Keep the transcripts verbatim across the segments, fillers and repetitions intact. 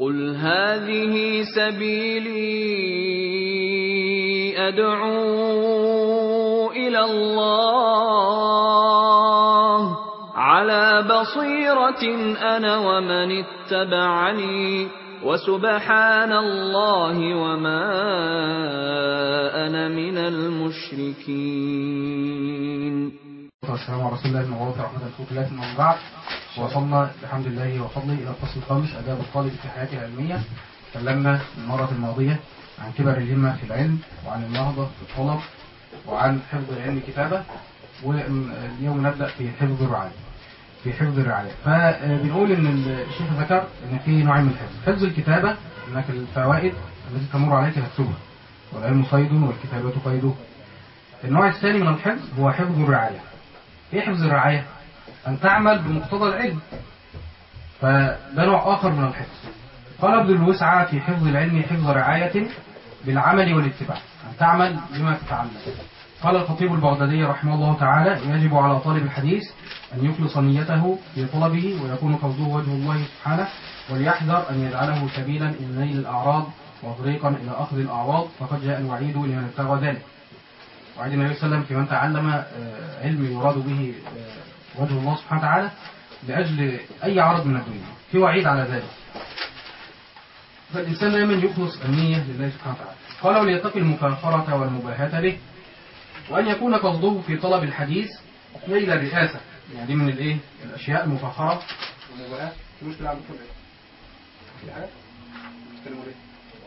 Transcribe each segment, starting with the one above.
قُلْ هَٰذِهِ سَبِيلِي أَدْعُو إِلَى اللَّهِ ۚ عَلَىٰ بَصِيرَةٍ أَنَا وَمَنِ اتَّبَعَنِي ۖ وَسُبْحَانَ اللَّهِ وَمَا أَنَا مِنَ الْمُشْرِكِينَ. والسلام على رسول الله المبعوث رحمة للخلق من بعد. وصلنا بحمد الله وفضله إلى الفصل الخامس، آداب الطالب في حياته العلمية. تكلمنا المرة الماضية عن كبر الهمة في العلم، وعن النهضة في الطلب، وعن حفظ العلم كتابة، واليوم نبدأ في حفظ الرعاية. في حفظ الرعاية فبنقول إن الشيخ ذكر إن في نوعين من الحفظ. حفظ الكتابة، إنك الفوائد التي تمر عليك تكتبها، والعلم صيد والكتابة قيده. النوع الثاني من الحفظ هو حفظ الرعاية. ايه حفظ الرعاية؟ ان تعمل بمقتضى العلم، فده نوع اخر من الحفظ. قال ابن الوسعى في حفظ العلم حفظ رعاية بالعمل والاتباع، ان تعمل بما تتعلم. قال الخطيب البغدادي رحمه الله تعالى: يجب على طالب الحديث ان يخلص نيته في طلبه ويكون قصده وجه الله سبحانه، وليحذر ان يجعله سبيلا الى نيل الاعراض وطريقا الى اخذ الاعراض، فقد جاء الوعيد لمن ابتغى ذلك. وعيد النبي صلى الله عليه وسلم في من تعلم علم يراد به وجه الله سبحانه وتعالى لأجل أي عرض من الدنيا، في وعيد على ذلك. فالإنسان دائما يخلص النية لله سبحانه وتعالى. قال: وليتقي المكافرة والمباهاة به، وأن يكون قصده في طلب الحديث نيل الرئاسة. يعني دي من الإيه؟ الأشياء المفاخرة والمباهاة. في مشكلة عندكم إيه؟ في حاجة؟ تتكلموا ليه؟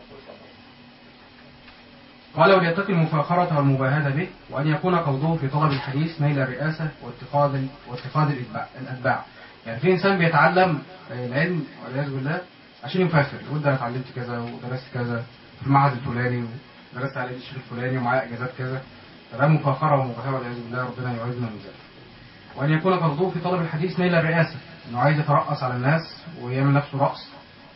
قال: وليتقي المفاخرة والمباهاة به، وأن يكون قصده في طلب الحديث نيل الرئاسة واتخاذ واتخاذ الأتباع. يعني في إنسان بيتعلم العلم والعياذ بالله عشان يفاخر، يقول ده أنا اتعلمت كذا ودرست كذا في المعهد الفلاني ودرست على الشيخ الفلاني ومعاه إجازات كذا، فده مفاخرة ومباهاة والعياذ بالله، ربنا يعيذنا من ذلك. وأن يكون قصده في طلب الحديث نيل الرئاسة، إنه عايز يترأس على الناس ويعمل نفسه رأس،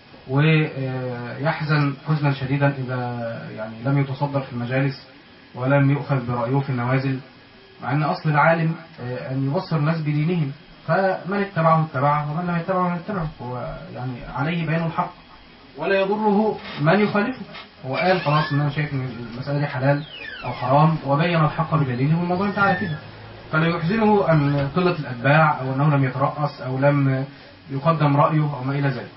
ويحزن حزنا شديدا إذا يعني لم يتصدر في المجالس ولم يؤخذ برأيه في النوازل، مع أن أصل العالم أن يبصر الناس بدينهم، فمن اتبعه اتبعه ومن لم يتبعه من اتبعه، هو يعني عليه بيان الحق ولا يضره من يخالفه. هو قال خلاص إن أنا شايف إن المسألة دي حلال أو حرام، وبين الحق بدليله، والموضوع انتهى على كده. فلا يحزنه أن قلة الأتباع أو أنه لم يترأس أو لم يقدم رأيه أو ما إلى ذلك.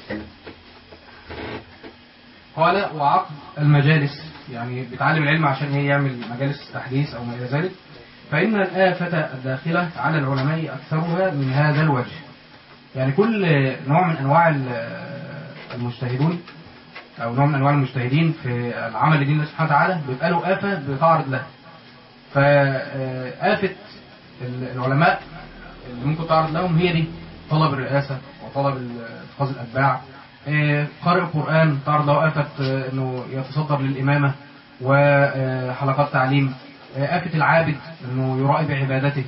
قال: وعقد المجالس، يعني بيتعلم العلم عشان ايه؟ يعمل مجالس تحديث او ما الى ذلك. فإن الآفة الداخلة على العلماء أكثرها من هذا الوجه. يعني كل نوع من أنواع المجتهدون أو نوع من أنواع المجتهدين في العمل لدين الله سبحانه وتعالى بيبقى له آفة بتعرض لها. فآفة العلماء اللي ممكن تعرض لهم هي دي: طلب الرئاسة وطلب اتخاذ الأتباع. قارئ القرآن تعرض له آفة أنه يتصدر للإمامة وحلقات تعليم. آفة العابد أنه يرائي بعبادته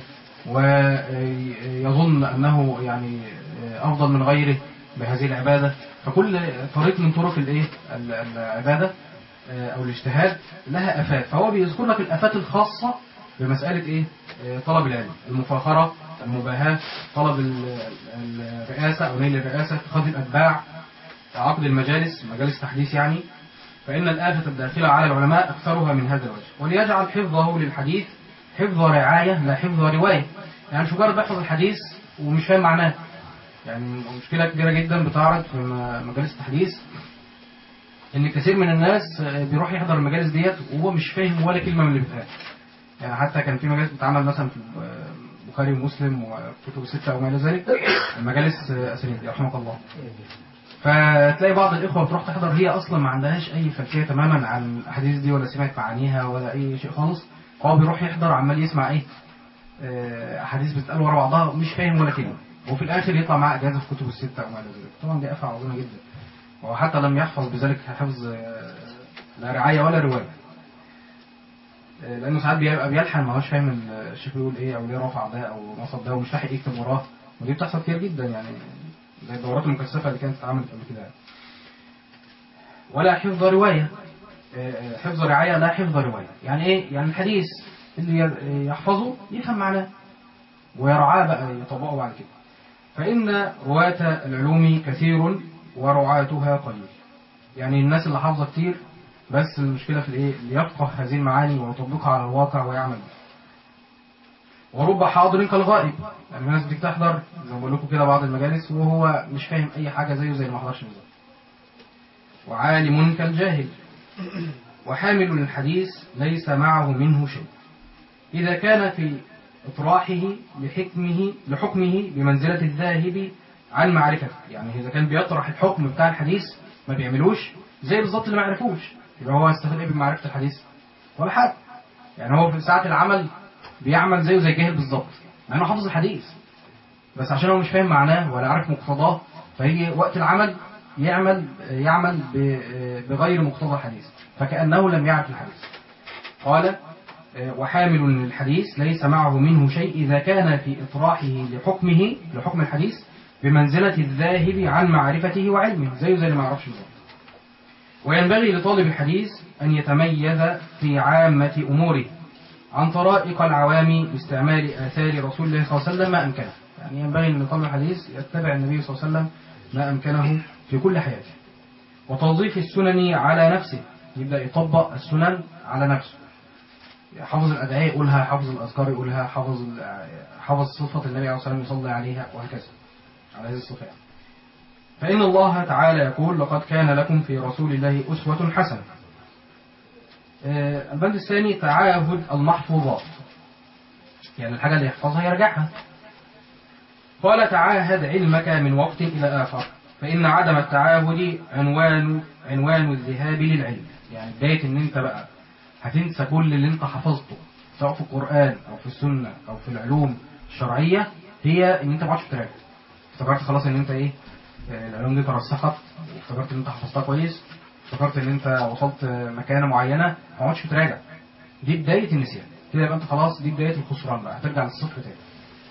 ويظن أنه يعني أفضل من غيره بهذه العبادة. فكل طريق من طرق الإيه؟ العبادة أو الاجتهاد لها آفات، فهو بيذكر لك الآفات الخاصة بمسألة إيه؟ طلب العلم: المفاخرة، المباهاة، طلب الرئاسة أو نيل الرئاسة، اتخاذ الأتباع، عقد المجالس، مجالس تحديث يعني. فإن الآفة الداخلة على العلماء أكثرها من هذا الوجه. وليجعل حفظه للحديث حفظ رعاية لا حفظ رواية. يعني مش مجرد بيحفظ الحديث ومش فاهم معناه. يعني مشكلة كبيرة جدا بتعرض في مجالس التحديث إن كثير من الناس بيروح يحضر المجالس ديت وهو مش فاهم ولا كلمة من اللي بتقال. يعني حتى كان في مجالس بتعمل مثلا في البخاري ومسلم وكتب الستة أو ما إلى ذلك، المجالس أسانيد رحمك الله. فتلاقي بعض الإخوة بتروح تحضر هي أصلا ما عندهاش أي خلفية تماما عن الأحاديث دي ولا سمعت معانيها ولا أي شيء خالص. هو بيروح يحضر عمال يسمع إيه؟ أحاديث بتتقال ورا بعضها مش فاهم ولا كلمة، وفي الآخر يطلع معاه إجازة في كتب الستة وما إلى ذلك. طبعا دي آفة عظيمة جدا، وحتى لم يحفظ بذلك حفظ لا رعاية ولا رواية، لأنه ساعات بيبقى بيلحن ما هوش فاهم الشيخ بيقول إيه أو ليه رفع ده أو نصب ده ومش لاحق يكتب وراه. ودي بتحصل كتير جدا، يعني زي الدورات المكثفة اللي كانت اتعملت قبل كده. ولا حفظ رواية، حفظ رعاية لا حفظ رواية. يعني إيه؟ يعني الحديث اللي يحفظه يفهم معناه ويرعاه بقى يطبقه بعد كده. فإن رواة العلوم كثير ورعاتها قليل. يعني الناس اللي حافظة كتير، بس المشكلة في الايه؟ اللي يفقه هذه المعاني ويطبقها على الواقع ويعمل بها. ورب حاضر كالغائب، يعني الناس بتيجي تحضر زي ما بقول لكم كده بعض المجالس وهو مش فاهم اي حاجة، زيه زي اللي ما حضرش بالظبط. وعالم كالجاهل. وحامل الحديث ليس معه منه شيء إذا كان في إطراحه لحكمه لحكمه بمنزلة الذاهب عن معرفته. يعني إذا كان بيطرح الحكم بتاع الحديث ما بيعملوش، زي بالظبط اللي ما يعرفوش، يبقى هو يستفيد ايه بمعرفة الحديث؟ ولا حاجة. يعني هو في ساعة العمل بيعمل زيه زي الجاهل بالظبط، مع انه حافظ الحديث، بس عشان هو مش فاهم معناه ولا عارف مقتضاه، فيجي وقت العمل يعمل يعمل بغير مقتضى الحديث، فكأنه لم يعرف الحديث. قال: وحامل الحديث ليس معه منه شيء إذا كان في إطراحه لحكمه لحكم الحديث بمنزلة الذاهب عن معرفته وعلمه، زيه زي اللي ما يعرفش بالظبط. وينبغي لطالب الحديث أن يتميز في عامة أموره عن طرائق العوام باستعمال آثار رسول الله صلى الله عليه وسلم ما أمكنه. يعني ينبغي أن طالب الحديث يتبع النبي صلى الله عليه وسلم ما أمكنه في كل حياته. وتوظيف السنن على نفسه، يبدأ يطبق السنن على نفسه، حفظ الأدعية يقولها، حفظ الأذكار يقولها، حفظ حفظ صفة النبي عليه الصلاة والسلام يصلي عليها، وهكذا على هذه الصفات. فإن الله تعالى يقول: لقد كان لكم في رسول الله أسوة حسنة. البند الثاني تعاهد المحفوظات، يعني الحاجة اللي يحفظها يرجعها. قال: تعاهد علمك من وقت إلى آخر، فإن عدم التعاهد عنوان عنوان الذهاب للعلم. يعني بداية إن أنت بقى هتنسى كل اللي أنت حفظته سواء في القرآن أو في السنة أو في العلوم الشرعية، هي إن أنت ما عادش بتراجع. افتكرت خلاص إن أنت إيه، العلوم دي ترسخت، وافتكرت إن أنت حفظتها كويس، افتكرت إن أنت وصلت مكانة معينة، ما عادش بتراجع. دي بداية النسيان كده، يبقى أنت خلاص دي بداية الخسران بقى، هترجع للصفر تاني.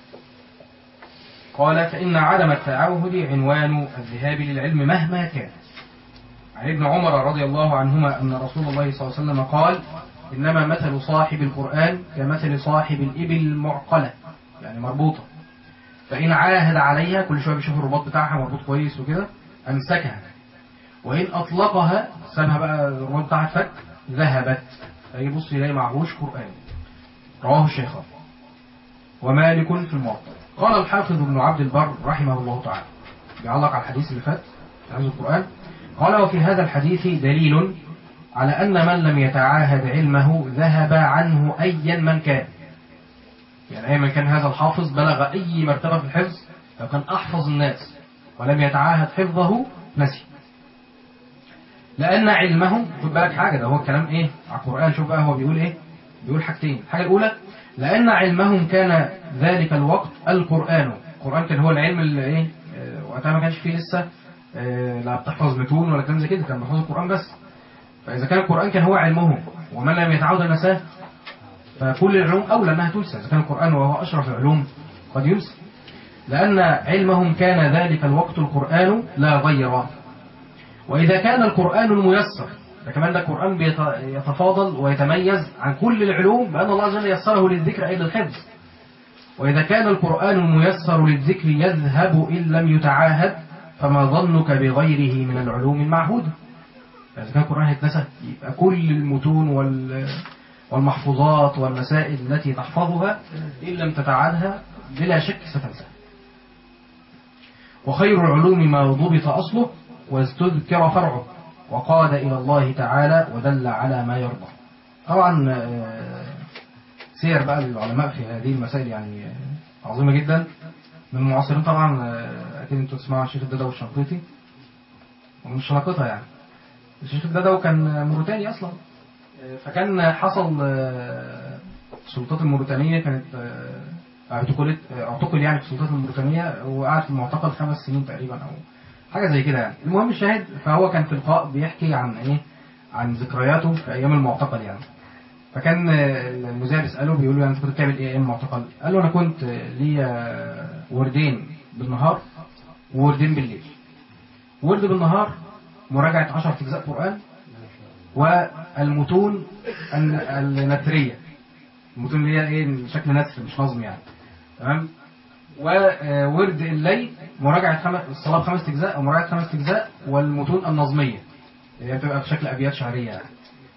قال: فإن عدم التعاهد عنوان الذهاب للعلم مهما كان. عن ابن عمر رضي الله عنهما أن رسول الله صلى الله عليه وسلم قال: إنما مثل صاحب القرآن كمثل صاحب الإبل المعقلة، يعني مربوطة، فإن عاهد عليها، كل شوية بيشوف الرباط بتاعها مربوط كويس وكده، أمسكها، وإن أطلقها سابها بقى الرباط بتاعها فك، ذهبت، فيبص يلاقي معهوش قرآن. رواه الشيخان ومالك في الموطأ. قال الحافظ ابن عبد البر رحمه الله تعالى، بيعلق على الحديث اللي فات في حفظ القرآن، قال: وفي هذا الحديث دليل على أن من لم يتعاهد علمه ذهب عنه أيا من كان. يعني أيا من كان هذا الحافظ، بلغ أي مرتبة في الحفظ، لو كان أحفظ الناس ولم يتعاهد حفظه نسي. لأن علمهم، خد بالك حاجة، ده هو الكلام إيه على القرآن، شوف بقى هو بيقول إيه، بيقول حاجتين. الحاجة الأولى: لأن علمهم كان ذلك الوقت القرآن. القرآن كان هو العلم اللي إيه، وقتها ما كانش فيه لسه لا بتحفظ متون ولا كلام زي كده، كان بيحفظ القرآن بس. فإذا كان القرآن كان هو علمهم، ومن لم يتعود النساه، فكل العلوم أولى أنها تنسى. إذا كان القرآن وهو أشرف العلوم قد ينسى. لأن علمهم كان ذلك الوقت القرآن لا غيره. وإذا كان القرآن الميسر، ده كمان ده القرآن يتفاضل ويتميز عن كل العلوم بأن الله عز وجل يسره للذكر أي للحفظ. وإذا كان القرآن الميسر للذكر يذهب إن لم يتعاهد، فما ظنك بغيره من العلوم المعهودة. إذا كان القرآن هيتنسى، يبقى كل المتون والمحفوظات والمسائل التي تحفظها إن لم تتعاهدها بلا شك ستنسى. وخير العلوم ما ضبط أصله واستذكر فرعه وقاد إلى الله تعالى ودل على ما يرضى. طبعا سير بقى العلماء في هذه المسائل يعني عظيمة جدا. من المعاصرين طبعا أكيد أنتوا تسمعوا الشيخ الددو والشنقيطي، ومش شنقيطة يعني، الشيخ الددو كان موريتاني أصلا، فكان حصل السلطات الموريتانية كانت اعتقلت اعتقل يعني في السلطات الموريتانية، وقعد في المعتقل خمس سنين تقريبا أو حاجة زي كده يعني. المهم الشاهد، فهو كان في لقاء بيحكي عن إيه، عن ذكرياته في أيام المعتقل يعني. فكان المذيع بيسأله، بيقول له: يعني أنت كنت بتعمل إيه أيام المعتقل؟ قال له: أنا كنت ليا وردين بالنهار ووردين بالليل. ورد بالنهار مراجعة عشرة أجزاء قرآن، والمتون النثرية، المتون اللي هي إيه، شكل نثر مش نظم يعني، تمام. وورد الليل مراجعة خمس الصلاة بخمس أجزاء أو مراجعة خمس أجزاء، والمتون النظمية اللي هي بتبقى بشكل أبيات شعرية يعني.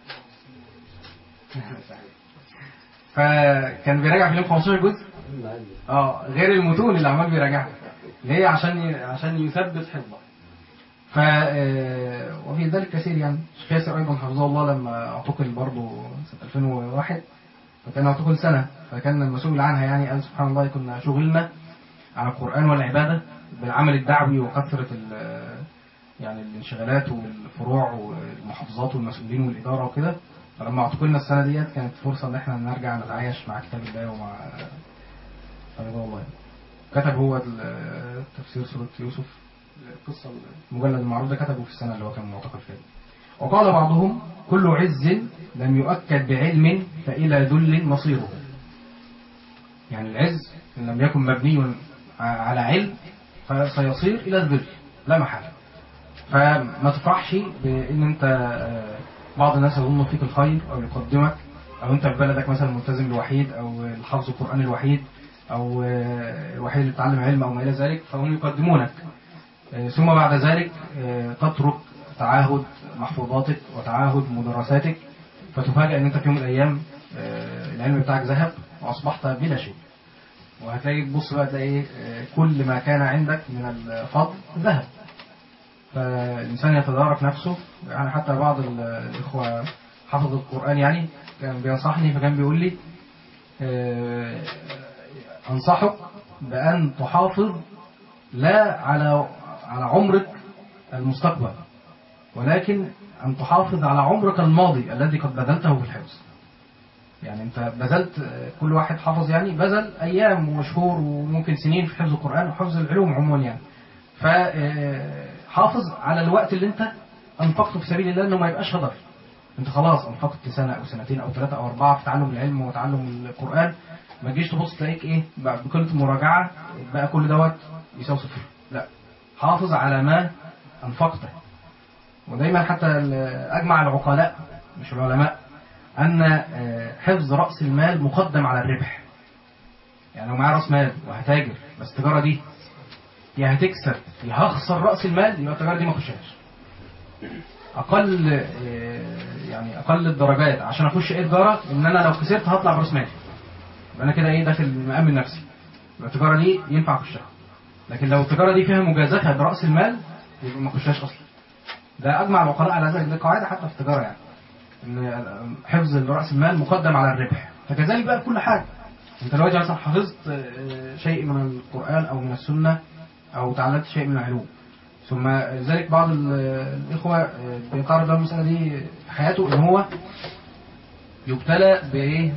فكان بيراجع في اليوم خمستاشر جزء اه غير المتون اللي عمال بيراجعها ليه عشان عشان يثبت حفظه. ف وفي ذلك كثير يعني. الشيخ ياسر ايضا حفظه الله لما اعتقل برضه سنه ألفين وواحد، فكان اعتقل سنه، فكان المسؤول عنها يعني قال سبحان الله كنا شغلنا عن القران والعباده بالعمل الدعوي وكثره يعني الانشغالات والفروع والمحافظات والمسؤولين والاداره وكده. فلما اعتقلنا السنه ديت كانت فرصه ان احنا نرجع نتعايش مع كتاب الله ومع حفظه الله. كتب هو تفسير سوره يوسف، القصه المجلد المعروف ده كتبه في السنه اللي هو كان معتقل فيها. وقال بعضهم كل عز لم يؤكد بعلم فإلى ذل مصيره. يعني العز إن لم يكن مبني على علم فسيصير إلى الذل لا محالة. فما تفرحش بأن أنت بعض الناس يظن فيك الخير أو يقدمك، أو أنت في بلدك مثلا الملتزم الوحيد أو الحافظ القرآن الوحيد أو الوحيد اللي بتعلم علم أو ما إلى ذلك، فهم يقدمونك. ثم بعد ذلك تترك تعاهد محفوظاتك وتعاهد مدرساتك، فتفاجأ ان انت في يوم من الايام العلم بتاعك ذهب واصبحت بلا شيء. وهتلاقي تبص بقى تلاقي كل ما كان عندك من الفضل ذهب. فالانسان يتدارك نفسه يعني. حتى بعض الاخوه حفظ القرآن يعني كان بينصحني، فكان بيقول لي انصحك بان تحافظ لا على على عمرك المستقبل، ولكن أن تحافظ على عمرك الماضي الذي قد بذلته في الحفظ. يعني أنت بذلت، كل واحد حفظ يعني بذل أيام وشهور وممكن سنين في حفظ القرآن وحفظ العلوم عموما يعني. فحافظ على الوقت اللي أنت أنفقته في سبيل الله، أنه ما يبقاش هدر. أنت خلاص أنفقت سنة أو سنتين أو ثلاثة أو أربعة في تعلم العلم وتعلم القرآن، ما تجيش تبص تلاقيك إيه بكل مراجعة بقى كل دوت يساوي صفر. لا، حافظ على ما أنفقته. ودايما حتى أجمع العقلاء مش العلماء أن حفظ رأس المال مقدم على الربح. يعني لو معايا رأس مال وهتاجر بس التجارة دي يا هتكسب يا هخسر رأس المال، يبقى التجارة دي ما اخشهاش. أقل يعني أقل الدرجات عشان أخش إيه تجارة إن أنا لو خسرت هطلع برأس مالي، يبقى أنا كده إيه داخل مأمن نفسي، يبقى التجارة دي ينفع أخشها. لكن لو التجارة دي فيها مجازفة برأس المال يبقى ما اخشهاش أصلا. ده أجمع العقلاء على ذلك، دي قاعدة حتى في التجارة يعني، إن حفظ رأس المال مقدم على الربح. فكذلك بقى كل حاجة. أنت دلوقتي مثلا حفظت شيء من القرآن أو من السنة أو تعلمت شيء من العلوم، ثم ذلك بعض الإخوة بيتعرض له المسألة دي في حياته، إن هو يبتلى بإيه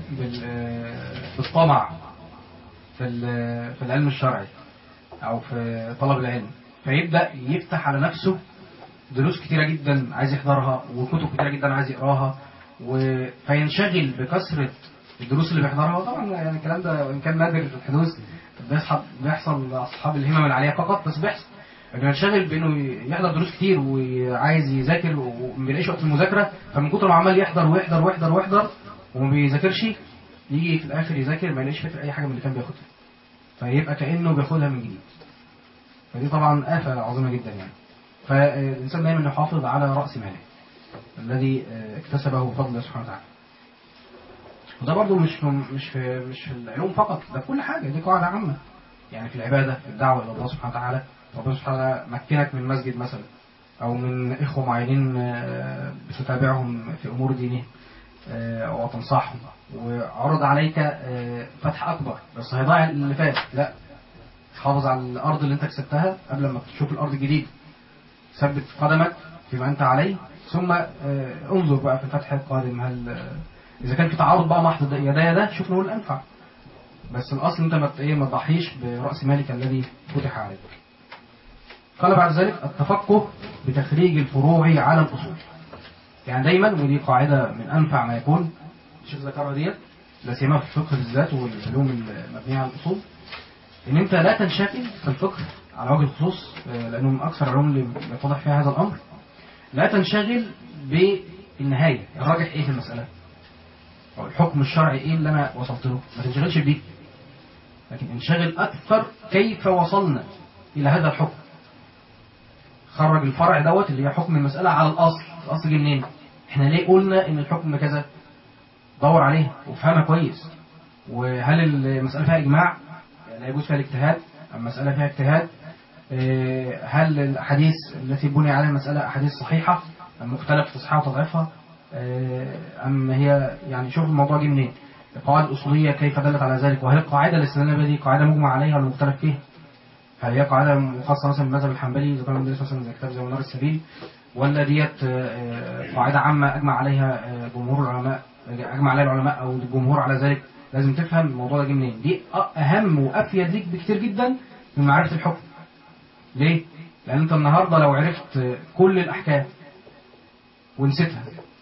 بالطمع في في العلم الشرعي أو في طلب العلم، فيبدأ يفتح على نفسه دروس كتيرة جدا عايز يحضرها وكتب كتيرة جدا عايز يقراها، فينشغل بكثرة الدروس اللي بيحضرها. طبعا يعني الكلام ده وإن كان نادر في الحدوث، بيحصل بيحصل لأصحاب الهمم العالية فقط، بس بيحصل انه ينشغل بانه يحضر دروس كتير وعايز يذاكر وما بيلاقيش وقت المذاكره، فمن كتر ما عمال يحضر ويحضر ويحضر ويحضر وما بيذاكرش، يجي في الاخر يذاكر ما يلاقيش فكره اي حاجه من اللي كان بياخدها، فيبقى كانه بياخدها من جديد. فدي طبعا آفة عظيمه جدا يعني. فالانسان دايما يحافظ على راس ماله الذي اكتسبه بفضل الله سبحانه وتعالى. وده برضو مش مش في مش في العلوم فقط، ده في كل حاجه، دي قاعده عامه يعني. في العباده، في الدعوه الى الله سبحانه وتعالى، ربنا سبحانه وتعالى مكنك من مسجد مثلا او من اخوه معينين بتتابعهم في امور دينهم وتنصحهم، وعرض عليك فتح اكبر بس هيضيع اللي فات، لا، حافظ على الارض اللي انت كسبتها قبل ما تشوف الارض الجديده، ثبت قدمك فيما انت عليه، ثم انظر بقى في الفتح القادم هل اذا كان في تعارض بقى محض يدا يدا شوف نقول الانفع، بس الاصل انت ما ايه ما تضحيش براس مالك الذي فتح عليك. قال بعد ذلك التفقه بتخريج الفروع على الأصول. يعني دايما، ودي قاعدة من أنفع ما يكون الشيخ ذكرها ديت، لا سيما في الفقه بالذات والعلوم المبنية على الأصول، إن أنت لا تنشغل في الفقه على وجه الخصوص، لأنه من أكثر العلوم اللي يتضح فيها هذا الأمر، لا تنشغل بالنهاية الراجح إيه في المسألة أو الحكم الشرعي إيه اللي أنا وصلت له، ما تنشغلش بدي. لكن انشغل أكثر كيف وصلنا إلى هذا الحكم. خرج الفرع دوت اللي هي حكم المسألة على الأصل. الأصل جه منين؟ احنا ليه قلنا إن الحكم كذا؟ دور عليها وفهمها كويس. وهل المسألة فيها إجماع؟ لا يجوز فيها الاجتهاد. المسألة فيها اجتهاد. هل الأحاديث التي بني عليها المسألة أحاديث صحيحة أم مختلف في صحة وتضعيفها؟ أم هي يعني شوف الموضوع جه منين؟ القواعد الأصولية كيف دلت على ذلك؟ وهل القاعدة اللي استدلنا بها دي قاعدة مجمع عليها ولا مختلف فيها؟ هل هي قاعدة مخصصة مثلا بالمذهب الحنبلي إذا كان بندرس مثلا زي كتاب زي منار السبيل، ولا ديت قاعدة عامة أجمع عليها جمهور العلماء أجمع عليها العلماء أو الجمهور على ذلك؟ لازم تفهم الموضوع ده جه منين. دي أهم وأفيد ليك بكتير جدا من معرفة الحكم. ليه؟ لأن أنت النهاردة لو عرفت كل الأحكام ونسيتها،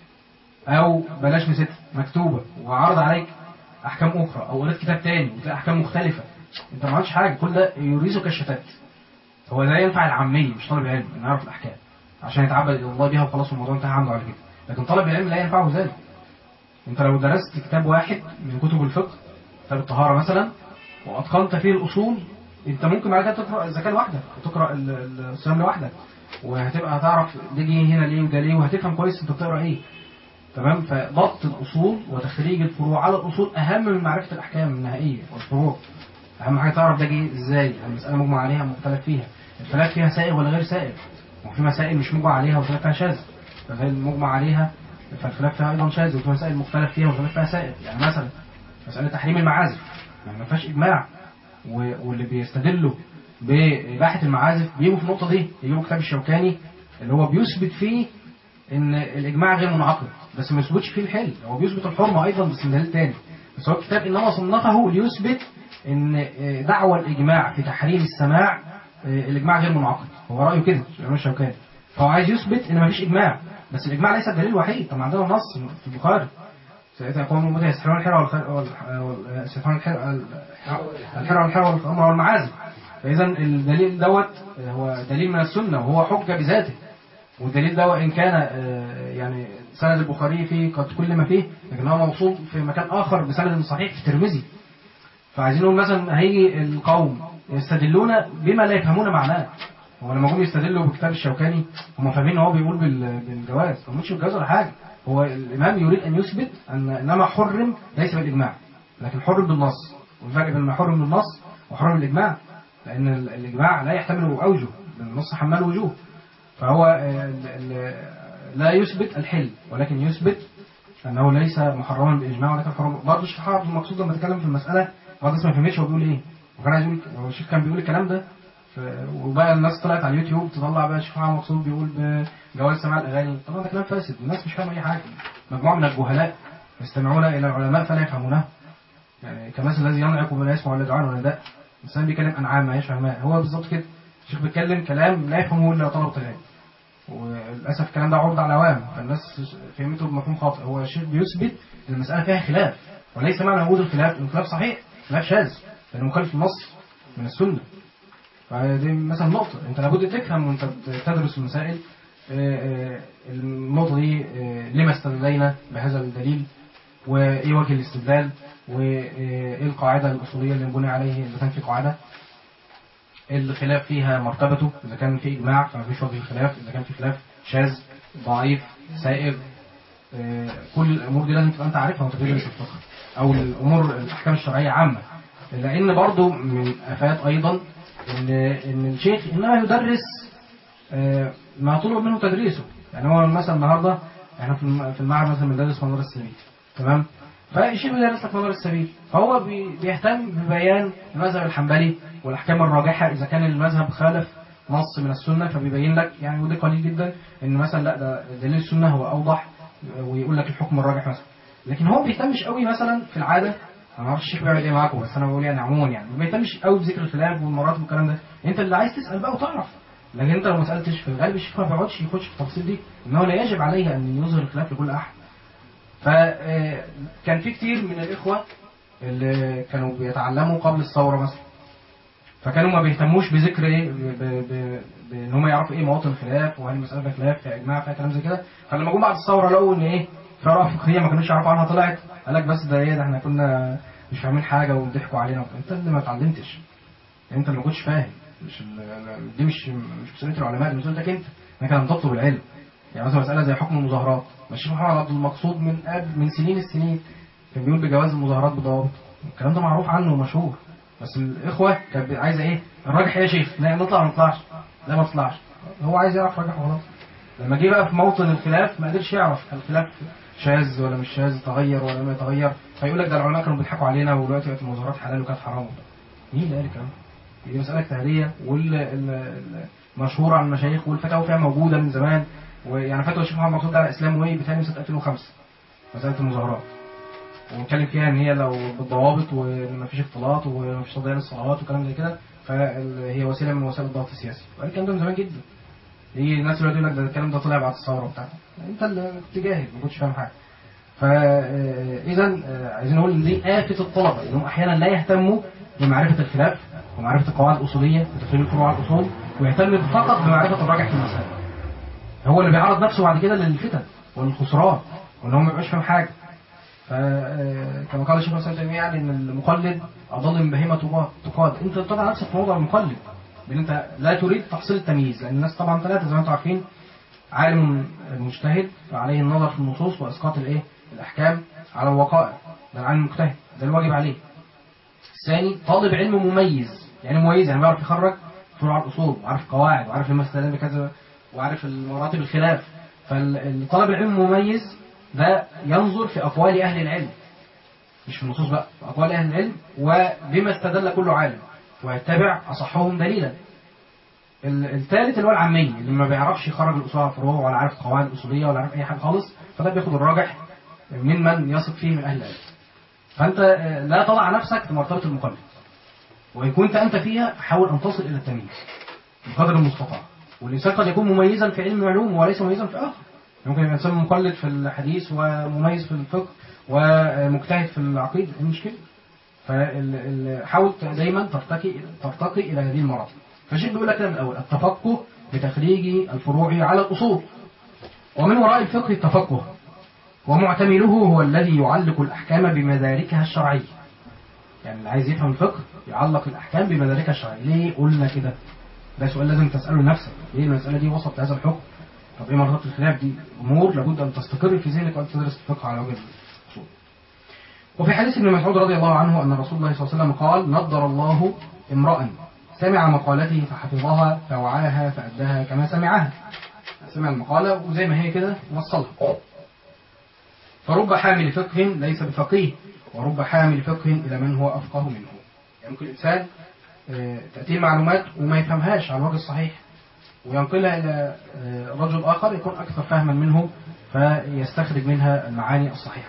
أو بلاش نسيتها مكتوبة وعرض عليك أحكام أخرى، أو قريت كتاب تاني وتلاقي أحكام مختلفة، أنت ما عملتش حاجة. كل ده يوريثك الشتات. هو ده ينفع العامي مش طالب العلم إنه يعرف الأحكام عشان يتعبد إلى الله بيها وخلاص الموضوع انتهى عنده على كده. لكن طالب العلم لا ينفعه ذلك. أنت لو درست كتاب واحد من كتب الفقه، كتاب الطهارة مثلا، وأتقنت فيه الأصول، انت ممكن بعد كده تقرا الزكاه لوحدك وتقرا الصيام لوحدك، وهتبقى هتعرف ده جه هنا ليه وده ليه، وهتفهم كويس انت بتقرا ايه. تمام. فضبط الاصول وتخريج الفروع على الاصول اهم من معرفه الاحكام النهائيه والفروع. اهم حاجه تعرف ده جه ازاي، المساله مجمع عليها مختلف فيها، الخلاف فيها سائغ ولا غير سائغ. وفي مسائل مش مجمع عليها والخلاف فيها شاذ، فالمسائل مجمع عليها فالخلاف فيها ايضا شاذ، وفي مسائل مختلف فيها والخلاف فيها سائغ. يعني مثلا مساله تحريم المعازف يعني ما فيهاش اجماع، واللي بيستدلوا بإباحة المعازف بيجوا في النقطة دي، يجيبوا كتاب الشوكاني اللي هو بيثبت فيه إن الإجماع غير منعقد، بس ما يثبتش فيه الحل. هو بيثبت الحرمة أيضا بس من دليل تاني. بس هو الكتاب إنما صنفه ليثبت إن دعوى الإجماع في تحريم السماع الإجماع غير منعقد. هو رأيه كده الإمام الشوكاني. فهو عايز يثبت إن ما فيش إجماع، بس الإجماع ليس الدليل الوحيد. طب عندنا نص في البخاري سيكون متى يستحرون الحر واليستحرون الحر الحر والحر والخمر والمعازف. فإذا الدليل دوت هو دليل من السنة وهو حجة بذاته. والدليل ده وإن كان يعني سند البخاري فيه قد كل ما فيه، لكن هو موصول في مكان آخر بسند صحيح في الترمذي. فعايزين نقول مثلا هيجي القوم يستدلون بما لا يفهمون معناه. هو لما جم يستدلوا بكتاب الشوكاني هم فاهمين ان هو بيقول بالجواز، ما مش بالجواز ولا حاجه. هو الامام يريد ان يثبت ان انما حرم ليس بالاجماع، لكن حرم بالنص. والفرق بين ما حرم بالنص وحرم بالاجماع لان الاجماع لا يحتمل اوجه، النص حمال وجوه. فهو لا يثبت الحل ولكن يثبت انه ليس محرما بالاجماع ولكن حرم. برضه الشيخ عبد المقصود لما تكلم في المساله بعض الناس ما فهمتش هو بيقول ايه، وكان عايز يقول هو الشيخ كان بيقول الكلام ده، وبقى الناس طلعت على اليوتيوب تطلع بقى الشيخ محمد مقصود بيقول بجواز سماع الاغاني. طبعا ده كلام فاسد، الناس مش فاهمه اي حاجه. مجموعه من الجهلاء يستمعون الى العلماء فلا يفهمونه، يعني كمثل الذي ينعق بلا يسمع ولا دعاء ولا نداء. الانسان بيتكلم انعام ما يفهم. هو بالظبط كده الشيخ بيتكلم كلام لا يفهمه الا طلبه العلم، وللاسف الكلام ده عرض على العوام فالناس فهمته بمفهوم خاطئ. هو الشيخ بيثبت ان المساله فيها خلاف، وليس معنى وجود الخلاف ان الخلاف صحيح، خلاف شاذ لانه مخالف النص من السنه. فدي مثلا نقطة أنت لابد تفهم وأنت تدرس المسائل. النقطة دي لما استدلينا بهذا الدليل، وإيه وجه الاستدلال، وإيه القاعدة الأصولية اللي نبني عليه إذا كان في قاعدة، الخلاف فيها مرتبته، إذا كان في إجماع فما فيش وجه الخلاف، إذا كان في خلاف شاذ ضعيف سائغ. كل الأمور دي لازم تبقى أنت عارفها وأنت بتدرس الفقه أو الأمور الأحكام الشرعية عامة. لأن برضو من آفات أيضا إن إن الشيخ إنما يدرس ما طلب منه تدريسه. يعني هو مثلا النهارده إحنا في المعهد مثلا بندرس منار السبيل، تمام؟ فالشيخ بيدرس لك منار السبيل، فهو بيهتم ببيان المذهب الحنبلي والأحكام الراجحة إذا كان المذهب خالف نص من السنة، فبيبين لك يعني وده قليل جدا إن مثلا لا ده دليل السنة هو أوضح ويقول لك الحكم الراجح مثلا. لكن هو ما بيهتمش قوي مثلا في العادة. انا ما اعرفش الشيخ بيعمل ايه معاكم، بس انا بقول يعني عموما يعني ما بيهتمش قوي بذكر الخلاف والمراتب والكلام ده. انت اللي عايز تسال بقى وتعرف، لكن انت لو ما سالتش في الغالب الشيخ ما بيقعدش يخش في التفاصيل دي، ان هو لا يجب عليه ان يظهر الخلاف لكل احد. فكان في كتير من الاخوه اللي كانوا بيتعلموا قبل الثوره مثلا، فكانوا ما بيهتموش بذكر ايه بان هم يعرفوا ايه مواطن الخلاف وهل المساله فيها خلاف فيها اجماع فيها كلام زي كده. فلما جم بعد الثوره لقوا ان ايه في اراء فقهيه ما كانوش يعرفوا عنها طلعت، قال لك بس ده ايه ده احنا كنا مش فاهمين حاجه وضحكوا علينا. انت اللي ما اتعلمتش، انت اللي ما كنتش فاهم. مش ال... دي مش مش مسؤوليه العلماء، دي مسؤوليتك انت انك لم تطلب العلم. يعني مثلا مساله زي حكم المظاهرات، الشيخ محمد عبد المقصود من قبل من سنين السنين كان بيقول بجواز المظاهرات بضوابط. الكلام ده معروف عنه ومشهور، بس الاخوه كانت عايزه ايه؟ الراجح ايه يا شيخ؟ لا نطلع ما نطلعش، لا ما نطلعش. هو عايز يعرف راجح وخلاص. لما جه بقى في موطن الخلاف ما قدرش يعرف الخلاف شاذ ولا مش شاذ، تغير ولا ما يتغير، فيقول لك ده العلماء كانوا بيضحكوا علينا ودلوقتي بقت المظاهرات حلال وكانت حرام. مين اللي قال الكلام؟ دي مساله اجتهاديه والمشهوره عن المشايخ والفتاوى فيها موجوده من زمان. ويعني فتوى الشيخ محمد مقصود على اسلام واي بتاني سنه ألفين وخمسة مساله المظاهرات، ونتكلم فيها ان هي لو بالضوابط وان ما فيش اختلاط وما فيش تضييع للصلوات وكلام زي كده فهي وسيله من وسائل الضغط السياسي. وقال الكلام ده من زمان جدا. يجي الناس دلوقتي يقول لك ده الكلام ده طلع بعد الثوره بتاعته، انت اللي كنت جاهل ما كنتش فاهم حاجه. فاذا عايزين نقول ان دي آفة الطلبه، انهم احيانا لا يهتموا بمعرفه الخلاف ومعرفه القواعد الاصوليه وتفصيل الفروع على الاصول، ويهتم فقط بمعرفه الراجح في المسائل. هو اللي بيعرض نفسه بعد كده للفتن والخسران وان هو ما يبقاش فاهم حاجه. فكما قال الشيخ الاسلام تيميه يعني ان المقلد اضل من بهيمه تقاد. انت تضع نفسك في موضع المقلد، بان انت لا تريد تحصيل التمييز، لان الناس طبعا ثلاثه زي ما انتم عارفين: عالم مجتهد وعليه النظر في النصوص واسقاط الايه الاحكام على الوقائع، ده العالم المجتهد ده الواجب عليه. الثاني طالب علم مميز، يعني مميز يعني بيعرف يخرج فروع الاصول وعارف قواعد وعارف المسألة بكذا وعارف مراتب الخلاف. فالطالب العلم المميز ده ينظر في اقوال اهل العلم، مش في النصوص بقى، في اقوال اهل العلم وبما استدل كل عالم ويتبع اصحهم دليلا. الثالث اللي هو العامي اللي ما بيعرفش يخرج الاصول على الفروع ولا عارف قواعد اصوليه ولا عارف اي حاجه خالص، فده بياخد الراجح من من يثق فيه من اهل العلم. فانت لا تضع نفسك في مرتبه المقلد، وان كنت انت فيها حاول ان تصل الى التمييز بقدر المستطاع. والانسان قد يكون مميزا في علم العلوم وليس مميزا في اخر. ممكن يبقى انسان مقلد في الحديث ومميز في الفقه ومجتهد في العقيده، ايه المشكله؟ فحاول دايما ترتقي ترتقي الى هذه المراتب. فالشيخ بيقول لك كده من الاول: التفقه بتخريج الفروع على الاصول، ومن وراء الفقه التفقه، ومعتمله هو الذي يعلق الاحكام بمداركها الشرعيه. يعني اللي عايز يفهم الفقه يعلق الاحكام بمداركها الشرعيه. ليه قلنا كده؟ ده سؤال لازم تساله لنفسك، ليه المساله دي وصلت لهذا الحكم؟ طب ايه مراتب الخلاف؟ دي امور لابد ان تستقر في ذهنك وانت تدرس الفقه على وجه الاصول. وفي حديث ابن مسعود رضي الله عنه أن رسول الله صلى الله عليه وسلم قال: نضر الله امرأ سمع مقالته فحفظها فوعاها فأداها كما سمعها. سمع المقالة وزي ما هي كده وصلها. فرب حامل فقه ليس بفقيه، ورب حامل فقه إلى من هو أفقه منه. يعني ممكن الإنسان تأتيه معلومات وما يفهمهاش على الوجه الصحيح، وينقلها إلى رجل آخر يكون أكثر فهما منه فيستخرج منها المعاني الصحيحة.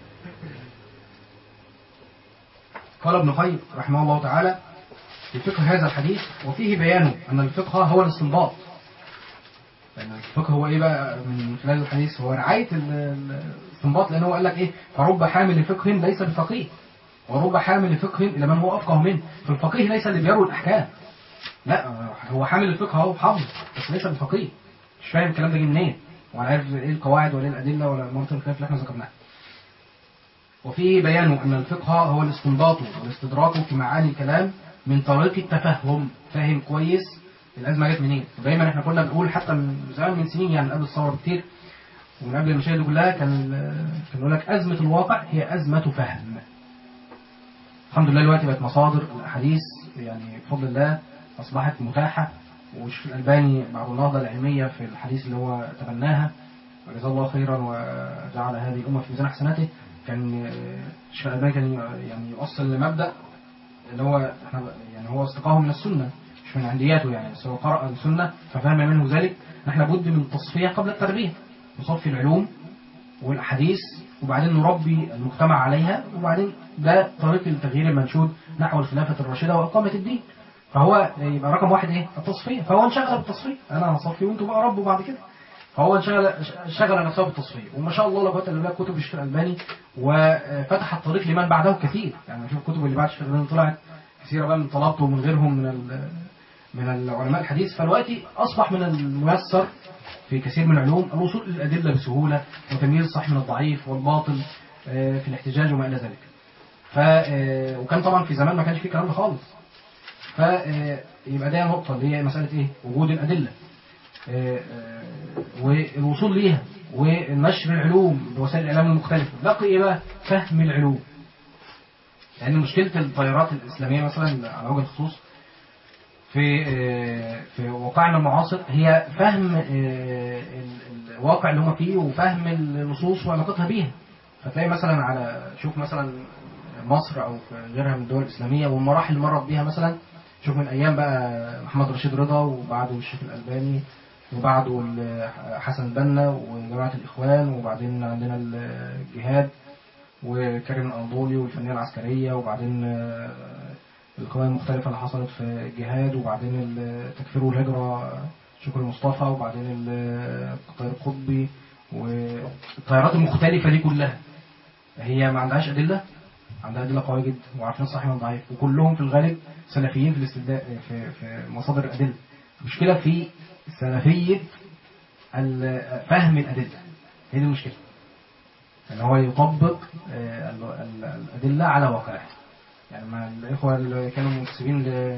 قال ابن القيم رحمه الله تعالى في فقه هذا الحديث: وفيه بيان أن الفقه هو الاستنباط. لأن يعني الفقه هو إيه بقى من خلال الحديث؟ هو رعاية الاستنباط، لأنه قال لك إيه؟ فرب حامل فقه ليس بفقيه، ورب حامل فقه إلى من هو أفقه منه. فالفقيه ليس اللي بيروي الأحكام، لا، هو حامل الفقه هو حافظ بس ليس بفقيه، مش فاهم الكلام ده جه منين ولا عارف إيه القواعد ولا الأدلة ولا مراتب الخلاف اللي احنا ذكرناها. وفيه بيان أن الفقه هو الاستنباط والاستدراك في معاني الكلام من طريق التفهم، فاهم كويس الأزمة جت منين. دايما احنا كنا بنقول حتى من زمان من سنين، يعني قبل الثورة بكتير ومن قبل المشاهد كلها، كان كان يقول لك أزمة الواقع هي أزمة فهم. الحمد لله دلوقتي بقت مصادر الأحاديث يعني بفضل الله أصبحت متاحة، والشيخ الألباني بعد النهضة العلمية في الحديث اللي هو تبناها وجزاه الله خيرا وجعل هذه الأمة في ميزان حسناته، كان الشيخ الألباني كان يعني يوصل لمبدأ اللي هو احنا يعني هو استقاه من السنة مش من عندياته، يعني بس هو قرأ السنة ففهم منه ذلك. نحن لابد من التصفية قبل التربية، نصفي العلوم والأحاديث وبعدين نربي المجتمع عليها، وبعدين ده طريق التغيير المنشود نحو الخلافة الراشدة وإقامة الدين. فهو يبقى رقم واحد ايه؟ التصفية. فهو انشغل بالتصفية، أنا هصفي وانتم بقى ربوا بعد كده. فهو انشغل شغل نفسه بالتصفية، وما شاء الله لا قوه الا بالله كتب الشيخ الألباني وفتح الطريق لمن بعده كثير. يعني شوف الكتب اللي بعد الشيخ الألباني طلعت كثيرة بقى من طلبته ومن غيرهم من من العلماء الحديث. فالوقت أصبح من الميسر في كثير من العلوم الوصول للأدلة بسهولة وتمييز الصح من الضعيف والباطل في الاحتجاج وما إلى ذلك. ف وكان طبعا في زمان ما كانش فيه الكلام ده خالص. فيبقى ده نقطة اللي هي مسألة ايه؟ وجود الأدلة والوصول ليها ونشر العلوم بوسائل الإعلام المختلفة. بقي ايه بقى؟ فهم العلوم. لأن يعني مشكلة التيارات الإسلامية مثلا على وجه الخصوص في في واقعنا المعاصر هي فهم الواقع اللي هم فيه وفهم النصوص وعلاقتها بيها. فتلاقي مثلا على شوف مثلا مصر او غيرها من الدول الاسلاميه والمراحل اللي مرت بيها، مثلا شوف من ايام بقى محمد رشيد رضا وبعده الشيخ الالباني وبعده حسن البنا وجماعه الاخوان، وبعدين عندنا الجهاد وكريم الانضولي والفنيه العسكريه، وبعدين القوائم المختلفه اللي حصلت في الجهاد، وبعدين التكفير والهجره شكري مصطفى، وبعدين التيار القطبي والتيارات المختلفه دي كلها. هي ما عندهاش ادله، عندها ادله قويه جدا وعارفين الصحيح من الضعيف، وكلهم في الغالب سلفيين في الاستبداء في في مصادر الادله. المشكله في سلفيه فهم الادله، هي دي المشكله، ان هو يطبق الادله على واقعها. يعني ما الاخوه اللي كانوا منتسبين ل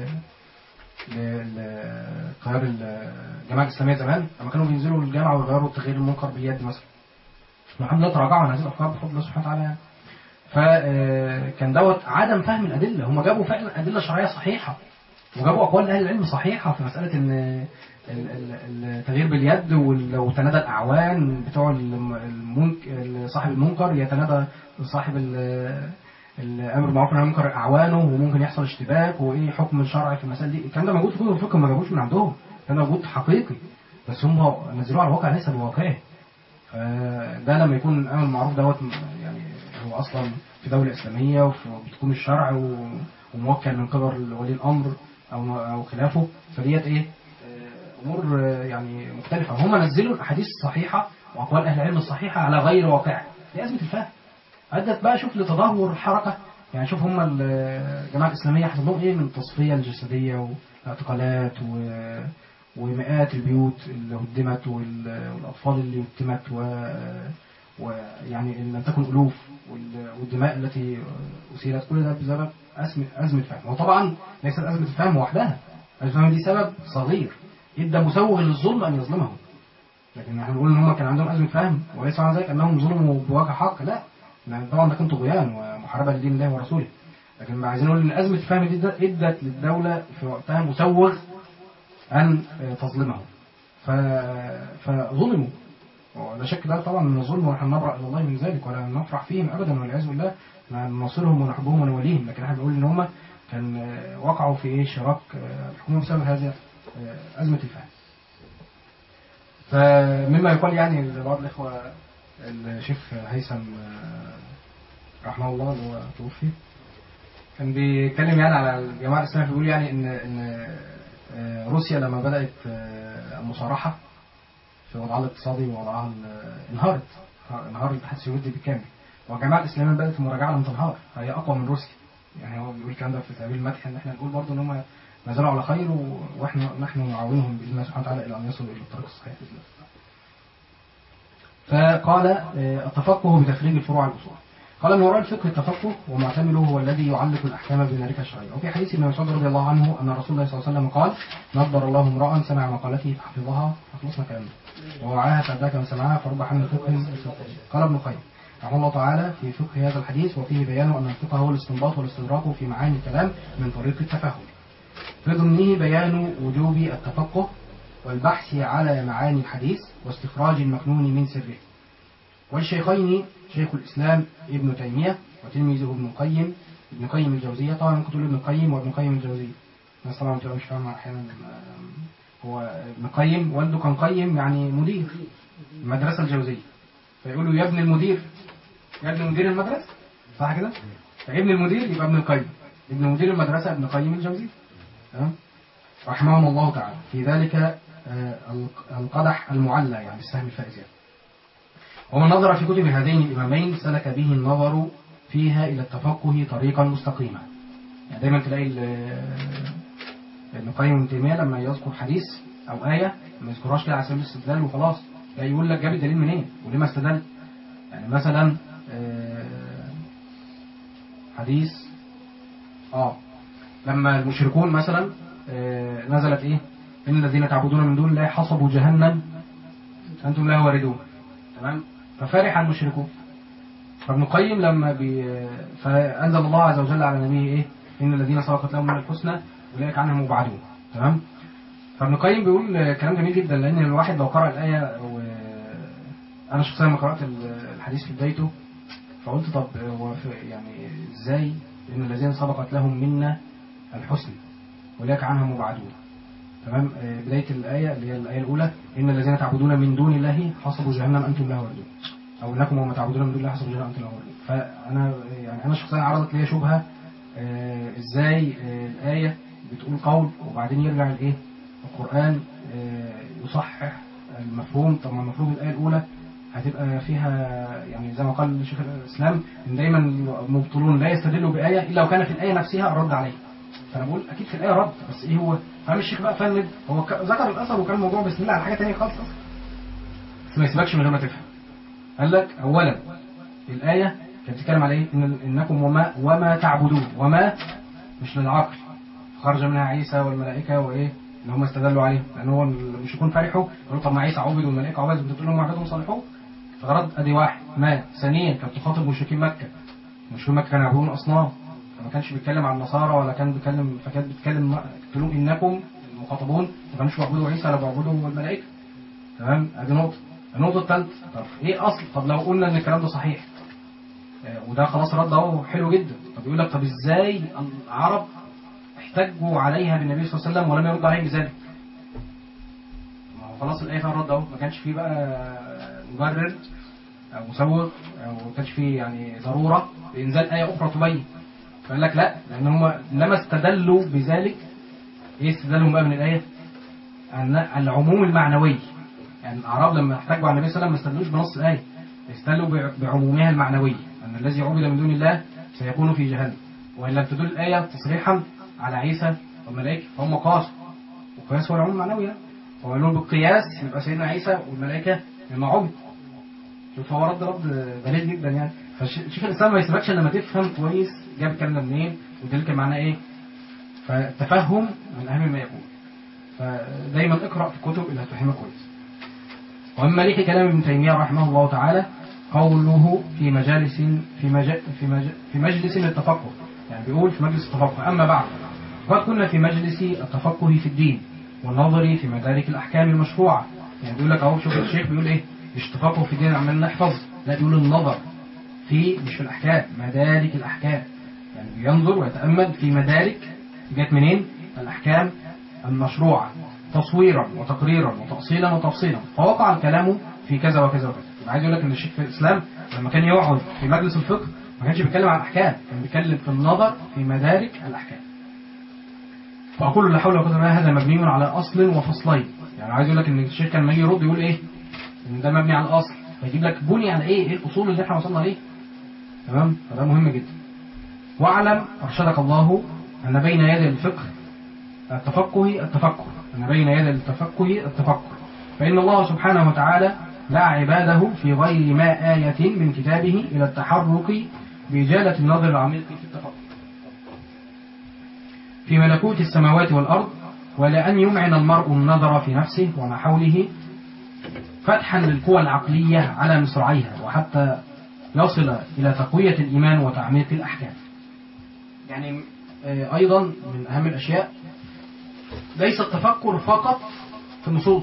لتيار الجماعه الاسلاميه زمان لما كانوا بينزلوا الجامعه ويغيروا التغيير المنكر باليد مثلا، الحمد لله تراجعوا عن هذه الافكار بفضل الله سبحانه وتعالى. يعني فكان دوت عدم فهم الادله. هم جابوا فعلا ادله شرعيه صحيحه وجابوا اقوال اهل العلم صحيحه في مساله ان التغيير باليد، ولو تنادى الاعوان بتوع المنكر صاحب المنكر يتنادى صاحب الامر بالمعروف والنهي عن المنكر اعوانه، وممكن يحصل اشتباك وايه حكم الشرعي في المسائل دي. الكلام ده موجود في كتب الفقه، ما جابوش من عندهم، كان موجود حقيقي بس هم نزلوه على الواقع ليس بواقعه. ده لما يكون الامر بالمعروف دوت يعني هو اصلا في دوله اسلاميه وبتقوم الشرع وموكل من قبل ولي الامر او او خلافه، فديت ايه امور يعني مختلفه. هم نزلوا الاحاديث الصحيحه واقوال اهل العلم الصحيحه على غير واقعها لازمه الفهم. ادت بقى شوف لتدهور الحركه. يعني شوف هم الجماعه الاسلاميه حصل لهم ايه من التصفيه الجسديه والاعتقالات و ومئات البيوت اللي هدمت والاطفال اللي يتمت ويعني ان لم تكن الوف والدماء التي اسيلت، كل ده بسبب ازمه فهم. وطبعا ليست ازمه الفهم وحدها، ازمه الفهم دي سبب صغير ادى مسوغ للظلم ان يظلمهم. لكن احنا بنقول ان هم كان عندهم ازمه فهم وليس معنى ذلك انهم ظلموا بوجه حق، لا، لان طبعا ده كان طغيان ومحاربه لدين الله ورسوله. لكن عايزين نقول ان ازمه الفهم دي ادت للدوله في وقتها مسوغ أن تظلمهم فظلموا. ولا شك ده طبعا من الظلم، ونحن نبرأ إلى الله من ذلك ولا نفرح فيهم أبدا والعياذ بالله، نناصرهم ونحبهم ونوليهم. لكن احنا بنقول إن هم كان وقعوا في إيه شراك الحكومة بسبب هذه أزمة الفهم. فمما يقال يعني لبعض الإخوة الشيخ هيثم رحمه الله اللي هو توفي كان بيتكلم يعني على الجماعة الإسلامية، بيقول يعني إن إن روسيا لما بدأت المصارحة في وضعها الاقتصادي ووضعها انهارت انهار الاتحاد السوفيتي بالكامل، والجماعة الإسلامية بدأت المراجعة لم تنهار، فهي أقوى من روسيا. يعني هو بيقول الكلام ده في سبيل المدح، إن إحنا نقول برضه إن هم ما زالوا على خير وإحنا نحن نعاونهم بإذن الله سبحانه وتعالى إلى أن يصلوا إلى الطريق الصحيح بإذن الله. فقال التفقه بتخريج الفروع على الأصول. قال من وراء الفقه التفقه ومعتمله هو الذي يعلق الأحكام بمداركها الشرعية. وفي حديث ابن مسعود رضي الله عنه أن رسول الله صلى الله عليه وسلم قال نضر الله امرأ سمع مقالته فحفظها فخلصنا كلامه ووعاها فأداك من سمعها فرب حمل فقه. قال ابن القيم رحمه الله تعالى في فقه هذا الحديث وفيه بيان أن الفقه هو الاستنباط والاستدراك في معاني الكلام من طريق التفهم، في ضمنه بيان وجوب التفقه والبحث على معاني الحديث واستخراج المكنون من سره. والشيخين شيخ الإسلام ابن تيمية وتلميذه ابن القيم ابن القيم الجوزية. طبعا ممكن تقول ابن القيم وابن القيم الجوزية، الناس طبعا بتبقى مش فاهمة أحيانا. هو ابن القيم والده كان قيم يعني مدير المدرسة الجوزية، فيقولوا يا ابن المدير يا ابن مدير المدرسة، صح كده؟ فابن المدير يبقى ابن القيم، ابن مدير المدرسة ابن القيم الجوزية، تمام؟ رحمهم الله تعالى. في ذلك القدح المعلى يعني السهم الفائز يعني. ومن نظر في كتب هذين الإمامين سلك به النظر فيها إلى التفقه طريقا مستقيما. يعني دايما تلاقي ابن القيم ابن تيمية لما يذكر حديث أو آية ما يذكرهاش كده على سبيل الاستدلال وخلاص، لا يقول لك جاب الدليل منين وليه ما استدل. يعني مثلا حديث اه لما المشركون مثلا آه نزلت ايه ان الذين تعبدون من دون الله حصبوا جهنم انتم لها واردون. تمام. ففرح المشركون. فابن القيم لما بي فانزل الله عز وجل على نبيه ايه ان الذين سبقت لهم من الحسنى اولئك عنهم مبعدون. تمام. فابن القيم بيقول كلام جميل جدا، لان الواحد لو قرأ الايه، وانا شخصيا لما قرأت الحديث في بدايته فقلت طب هو يعني ازاي ان الذين سبقت لهم منا الحسنى اولئك عنها مبعدون. تمام. بدايه الايه اللي هي الايه الاولى ان الذين تعبدون من دون الله حصبوا جهنم انتم لها واردون، او انكم وما تعبدون من دون الله حصبوا جهنم انتم لها واردون. فانا يعني انا شخصيا عرضت لي شبهه آه ازاي آه الايه بتقول قول وبعدين يرجع الايه القران آه يصحح المفهوم. طب ما المفروض الايه الاولى هتبقى فيها يعني زي ما قال شيخ الاسلام ان دايما المبطلون لا يستدلوا بايه الا لو كان في الايه نفسها الرد عليه. فانا بقول اكيد في الايه رد، بس ايه هو؟ فاهم الشيخ بقى فند هو ذكر الاثر وكان الموضوع بسم الله على حاجه ثانيه خالص اصلا، بس ما يسيبكش من غير ما تفهم. قال لك اولا الايه كانت بتتكلم على ايه؟ ان انكم وما وما تعبدون، وما مش للعقل خرج منها عيسى والملائكه وايه اللي هم استدلوا عليه، لان هو المشركون فرحوا قالوا طب ما عيسى عبد والملائكه عبد انتوا بتقولوا لهم عبادهم صالحون. فغرض ادي واحد. ما ثانيا كانت تخاطب مشركين مكه. مشركين مكه كانوا يعبدون اصنام، فما كانش بيتكلم عن النصارى ولا كان بيتكلم، فكانت بيتكلم قلت لهم انكم المخاطبون ما كانوش بيعبدوا عيسى ولا بيعبدوا الملائكه. تمام. ادي نقطه. النقطه الثالثه طب ايه اصل؟ طب لو قلنا ان الكلام ده صحيح آه وده خلاص رد اهو حلو جدا. طب يقول لك طب ازاي العرب احتجوا عليها بالنبي صلى الله عليه وسلم ولم يرد عليهم بذلك؟ ما هو خلاص الايه فيها الرد اهو، ما كانش فيه بقى مبرر او مسوغ او ما كانش فيه يعني ضروره لانزال ايه اخرى تبين. فقال لك لا، لان هم لما استدلوا بذلك ايه استدلهم بقى من الايه؟ ان العموم المعنوي. يعني الاعراب لما احتجوا على النبي صلى الله عليه وسلم ما استدلوش بنص الايه، استدلوا بعمومها المعنوي ان الذي عبد من دون الله سيكون في جهنم. وان لم تدل الايه تصريحا على عيسى والملائكه فهم قاسوا، والقياس هو العموم المعنوي يعني. وقالوا بالقياس يبقى سيدنا عيسى والملائكه مما عبد. شوف هو رد رد بليغ جدا يعني. فشيخ الاسلام ما يسيبكش لما تفهم كويس جاب الكلام ده منين ودلك معناه ايه. فالتفهم من اهم ما يكون. فدايما اقرا في الكتب اللي هتفهمها كويس. واما ليه كلام ابن تيميه رحمه الله تعالى قوله في مجالس في مجال في, مجال في مجلس للتفقه، يعني بيقول في مجلس التفقه. اما بعد قد كنا في مجلس التفقه في الدين والنظر في مدارك الاحكام المشروعه. يعني بيقول لك اهو شوف الشيخ بيقول ايه، مش تفقه في الدين عمال نحفظ، لا بيقول النظر في مش في الاحكام، مدارك الاحكام. يعني بينظر ويتامل في مدارك جت منين الاحكام المشروعه تصويرا وتقريرا وتأصيلا وتفصيلا، فوقع الكلام في كذا وكذا وكذا. يبقى عايز يقول لك ان الشيخ في الاسلام لما كان يقعد في مجلس الفقه ما كانش بيتكلم عن الاحكام، كان بيتكلم في النظر في مدارك الاحكام. فاقول لا حول ولا قوه الا بالله هذا مبني على اصل وفصلين. يعني عايز يقول لك ان الشيخ كان لما يجي يرد يقول ايه ان ده مبني على الاصل، فيجيب لك بني على ايه، ايه الاصول اللي احنا وصلنا ليه. تمام. فده مهم جدا. واعلم ارشدك الله ان بين يدي الفقه التفقه التفكر، أن بين يدي التفقه التفكر، فإن الله سبحانه وتعالى دعا عباده في غير ما آية من كتابه إلى التحرك بإجالة النظر العميق في التفكر في ملكوت السماوات والأرض، ولأن يمعن المرء النظر في نفسه وما حوله فتحا للقوى العقلية على مصراعيها، وحتى يصل إلى تقوية الإيمان وتعميق الأحكام. يعني أيضا من أهم الأشياء ليس التفكر فقط في النصوص،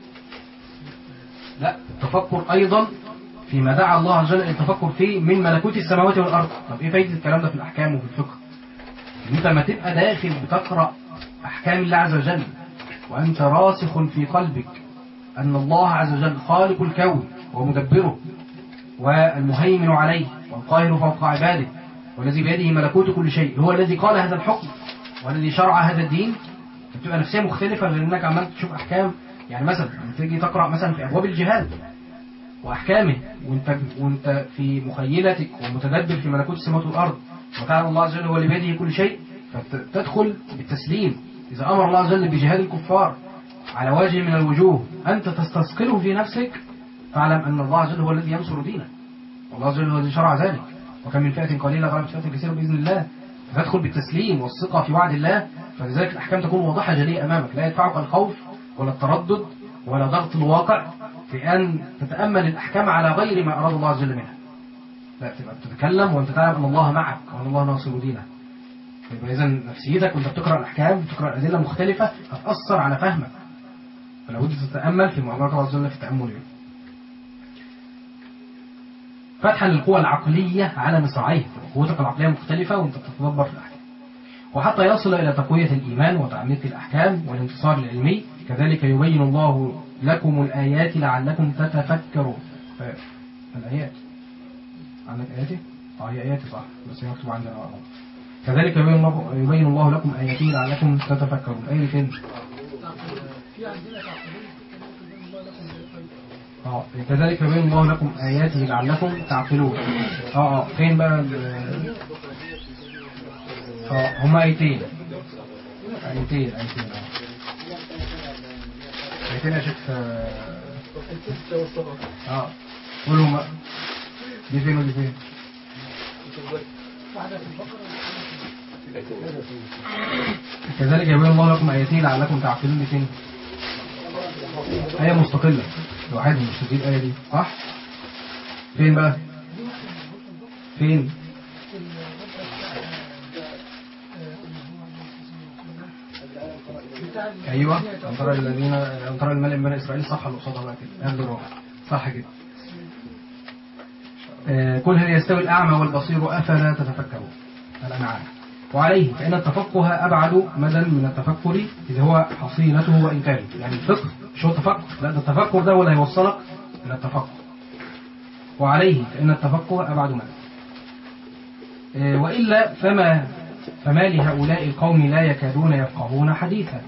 لا التفكر أيضا فيما دعا الله عز وجل التفكر فيه من ملكوت السماوات والأرض. طب إيه فايدة الكلام ده في الأحكام وفي الفقه؟ إن أنت ما تبقى داخل بتقرأ أحكام الله عز وجل وأنت راسخ في قلبك أن الله عز وجل خالق الكون ومدبره والمهيمن عليه والقاهر فوق عباده والذي بيده ملكوت كل شيء، هو الذي قال هذا الحكم والذي شرع هذا الدين. بتبقى نفسية مختلفة غير انك عمال تشوف احكام. يعني مثلا لما تيجي تقرأ مثلا في ابواب الجهاد واحكامه وانت وانت في مخيلتك ومتدبر في ملكوت السماوات والارض وتعلم الله عز وجل هو اللي بيده كل شيء، فتدخل بالتسليم. اذا امر الله عز وجل بجهاد الكفار على وجه من الوجوه انت تستثقله في نفسك، فاعلم ان الله عز وجل هو الذي ينصر دينه والله عز وجل هو الذي شرع ذلك. وكم من فئة قليلة غلبت فئة كثيرة بإذن الله. فتدخل بالتسليم والثقة في وعد الله، فلذلك الأحكام تكون واضحة جلية أمامك، لا يدفعك الخوف ولا التردد ولا ضغط الواقع في أن تتأمل الأحكام على غير ما أراد الله عز وجل منها. لا، تبقى بتتكلم وأنت تعلم أن الله معك وأن الله ناصر دينه. يبقى إذا نفسيتك وأنت بتقرأ الأحكام بتقرأ أدلة مختلفة هتأثر على فهمك، فلا بد تتأمل في معاملات الله عز وجل في التأمل. فتحا للقوى العقلية على مصراعيه، قوتك العقلية مختلفة وأنت بتتدبر في الأحكام. وحتى يصل إلى تقوية الإيمان وتعميق الأحكام والانتصار العلمي، كذلك يبين الله لكم الآيات لعلكم تتفكرون. الآيات عندك آياتي؟ اه هي آياتي صح، بس هي مكتوب عندنا غلط. كذلك يبين الله, يبين الله لكم آياته لعلكم تتفكرون. الآية فين؟ اه كذلك يبين الله لكم آياته لعلكم تعقلون. اه اه فين بقى؟ اه هما آيتين آيتين آيتين آيتين يا شيخ. اه قولوا بقى دي فين ودي فين؟ كذلك يبين الله لكم آياته لعلكم تعقلون. دي فين؟ آية مستقلة لوحدها، مش تجيب الآية دي صح؟ فين بقى؟ فين؟ أيوة أن ترى الذين أن ترى الملأ من بني إسرائيل، صح اللي قصادها بقى كده أهل الروح صح كده. آه قل هل يستوي الأعمى والبصير أفلا تتفكرون. الأنعام. وعليه فإن التفقه أبعد مدى من التفكر اللي هو حصيلته وإنكاره. يعني الفقه مش هو التفكر، لا ده التفكر ده ولا هيوصلك إلى التفقه. وعليه فإن التفقه أبعد مدى. آه وإلا فما فما لهؤلاء القوم لا يكادون يفقهون حديثا.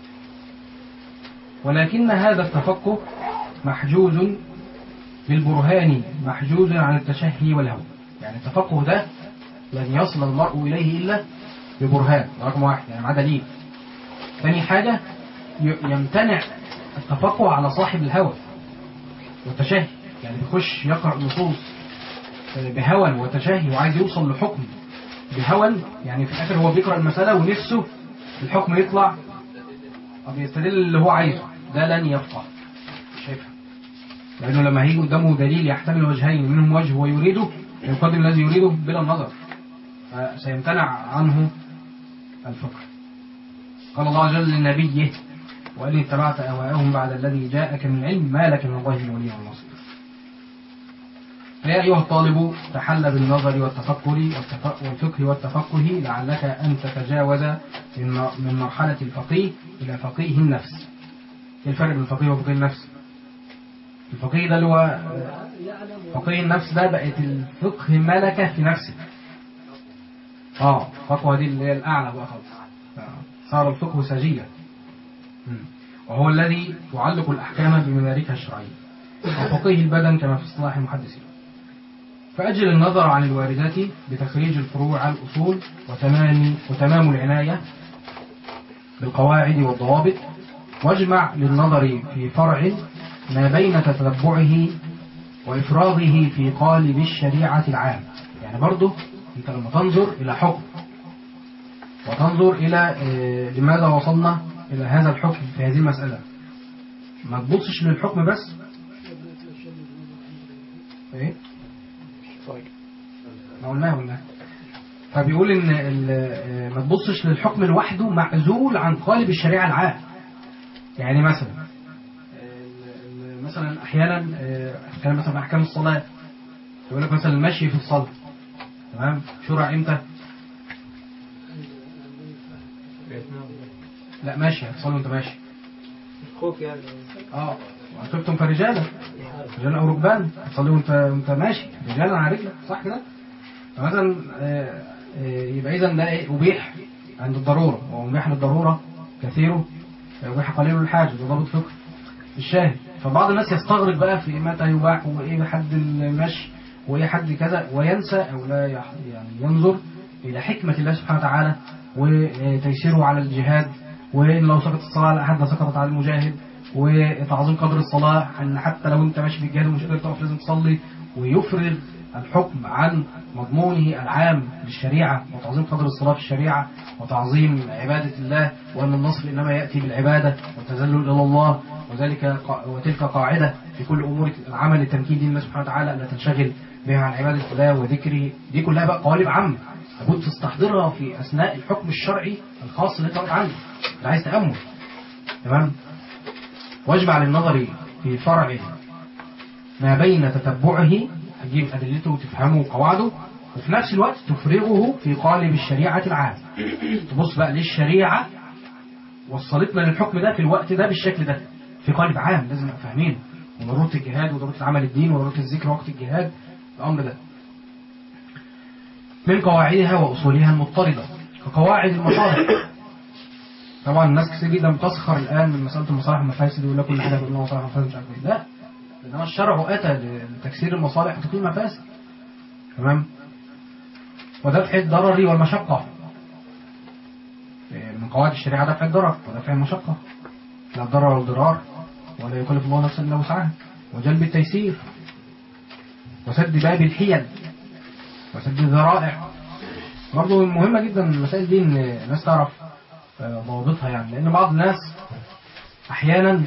ولكن هذا التفقه محجوز بالبرهان، محجوز عن التشهي والهوى. يعني التفقه ده لن يصل المرء إليه إلا ببرهان، رقم واحد يعني مع دليل. ثاني حاجة يمتنع التفقه على صاحب الهوى والتشهي، يعني بيخش يقرأ نصوص بهوى وتشهي وعايز يوصل لحكم بهوى، يعني في الآخر هو بيقرأ المسألة ونفسه الحكم يطلع أو يستدل اللي هو عايزه، ده لن يفقه مش هيفهم، لأنه لما هيجي قدامه دليل يحتمل وجهين منهم وجه هو يريده يقدم الذي يريده بلا نظر، فسيمتنع عنه الفقه. قال الله عز وجل لنبيه وإن اتبعت أهواءهم بعد الذي جاءك من علم ما لك من الله من ولي ونصير. فيا أيها الطالب تحل بالنظر والتفكر والفقه والتفقه لعلك أن تتجاوز من مرحلة الفقيه إلى فقيه النفس. إيه الفرق بين الفقيه وفقيه النفس؟ الفقيه ده اللي هو فقيه النفس، ده بقت الفقه ملكة في نفسك. اه فقه دي اللي هي الأعلى بقى خالص، صار الفقه سجية، وهو الذي يعلق الأحكام بمداركها الشرعية. وفقيه البدن كما في اصطلاح المحدثين. فأجل النظر عن الواردات بتخريج الفروع على الأصول وتمام وتمام العناية بالقواعد والضوابط، واجمع للنظر في فرع ما بين تتبعه وإفراغه في قالب الشريعة العام. يعني برضه أنت لما تنظر إلى حكم وتنظر إلى لماذا وصلنا إلى هذا الحكم في هذه المسألة، ما تبصش للحكم بس. إيه؟ ما قلناه قلناه فبيقول إن ما تبصش للحكم لوحده معزول عن قالب الشريعة العام. يعني مثلا مثلا أحيانا كان مثلا أحكام الصلاة يقول لك مثلا المشي في الصلاة تمام شرع إمتى؟ لا ماشي هتصلي وانت ماشي خوف يعني اه وانتم فرجالا رجالا او ركبان هتصلي وانت وانت ماشي رجالا على رجلك صح كده. فمثلا يبقى اذا ده ايه ابيح عند الضروره، ومبيح للضروره كثيره يبيح قليل الحاجه، ده ضابط فقه الشاهد. فبعض الناس يستغرق بقى في متى يباح وايه حد المشي وايه حد كذا، وينسى او لا يعني ينظر الى حكمه الله سبحانه وتعالى وتيسيره على الجهاد، وإن لو سقطت الصلاة على أحد سقطت على المجاهد، وتعظيم قدر الصلاة أن حتى لو أنت ماشي في الجهاد ومش قادر تقف لازم تصلي، ويفرغ الحكم عن مضمونه العام للشريعة وتعظيم قدر الصلاة في الشريعة وتعظيم عبادة الله، وأن النصر إنما يأتي بالعبادة والتذلل إلى الله، وذلك وتلك قاعدة في كل أمور العمل لتمكين دين الله سبحانه وتعالى لا تنشغل بها عن عبادة الله وذكره. دي كلها بقى قوالب عامة لابد تستحضرها في أثناء الحكم الشرعي الخاص اللي أنت واقف عنده اللي عايز تأمل. تمام. واجمع للنظر في فرع ما بين تتبعه، تجيب أدلته وتفهمه وقواعده، وفي نفس الوقت تفرغه في قالب الشريعة العام. تبص بقى للشريعة وصلتنا للحكم ده في الوقت ده بالشكل ده في قالب عام لازم نبقى فاهمينه، وضرورة الجهاد وضرورة العمل الدين وضرورة الذكر وقت الجهاد، الأمر ده من قواعدها وأصولها المضطردة كقواعد المصالح. طبعا الناس كتير جدا بتسخر الآن من مسألة المصالح والمفاسد ويقول لك كل حاجة بيقولوا مصالح ومفاسد مش عارف ايه. لا، لأنما الشرع أتى لتكسير المصالح وتقليل المفاسد. تمام. ودفع الضرر والمشقة، من قواعد الشريعة دفع الضرر ودفع المشقة، لا الضرر والضرار ولا يكلف الله نفسا إلا وسعها، وجلب التيسير، وسد باب الحيل، وسد الذرائع. برضو مهمة جدا المسائل دي ان الناس تعرف ضوابطها، يعني لأن بعض الناس أحيانا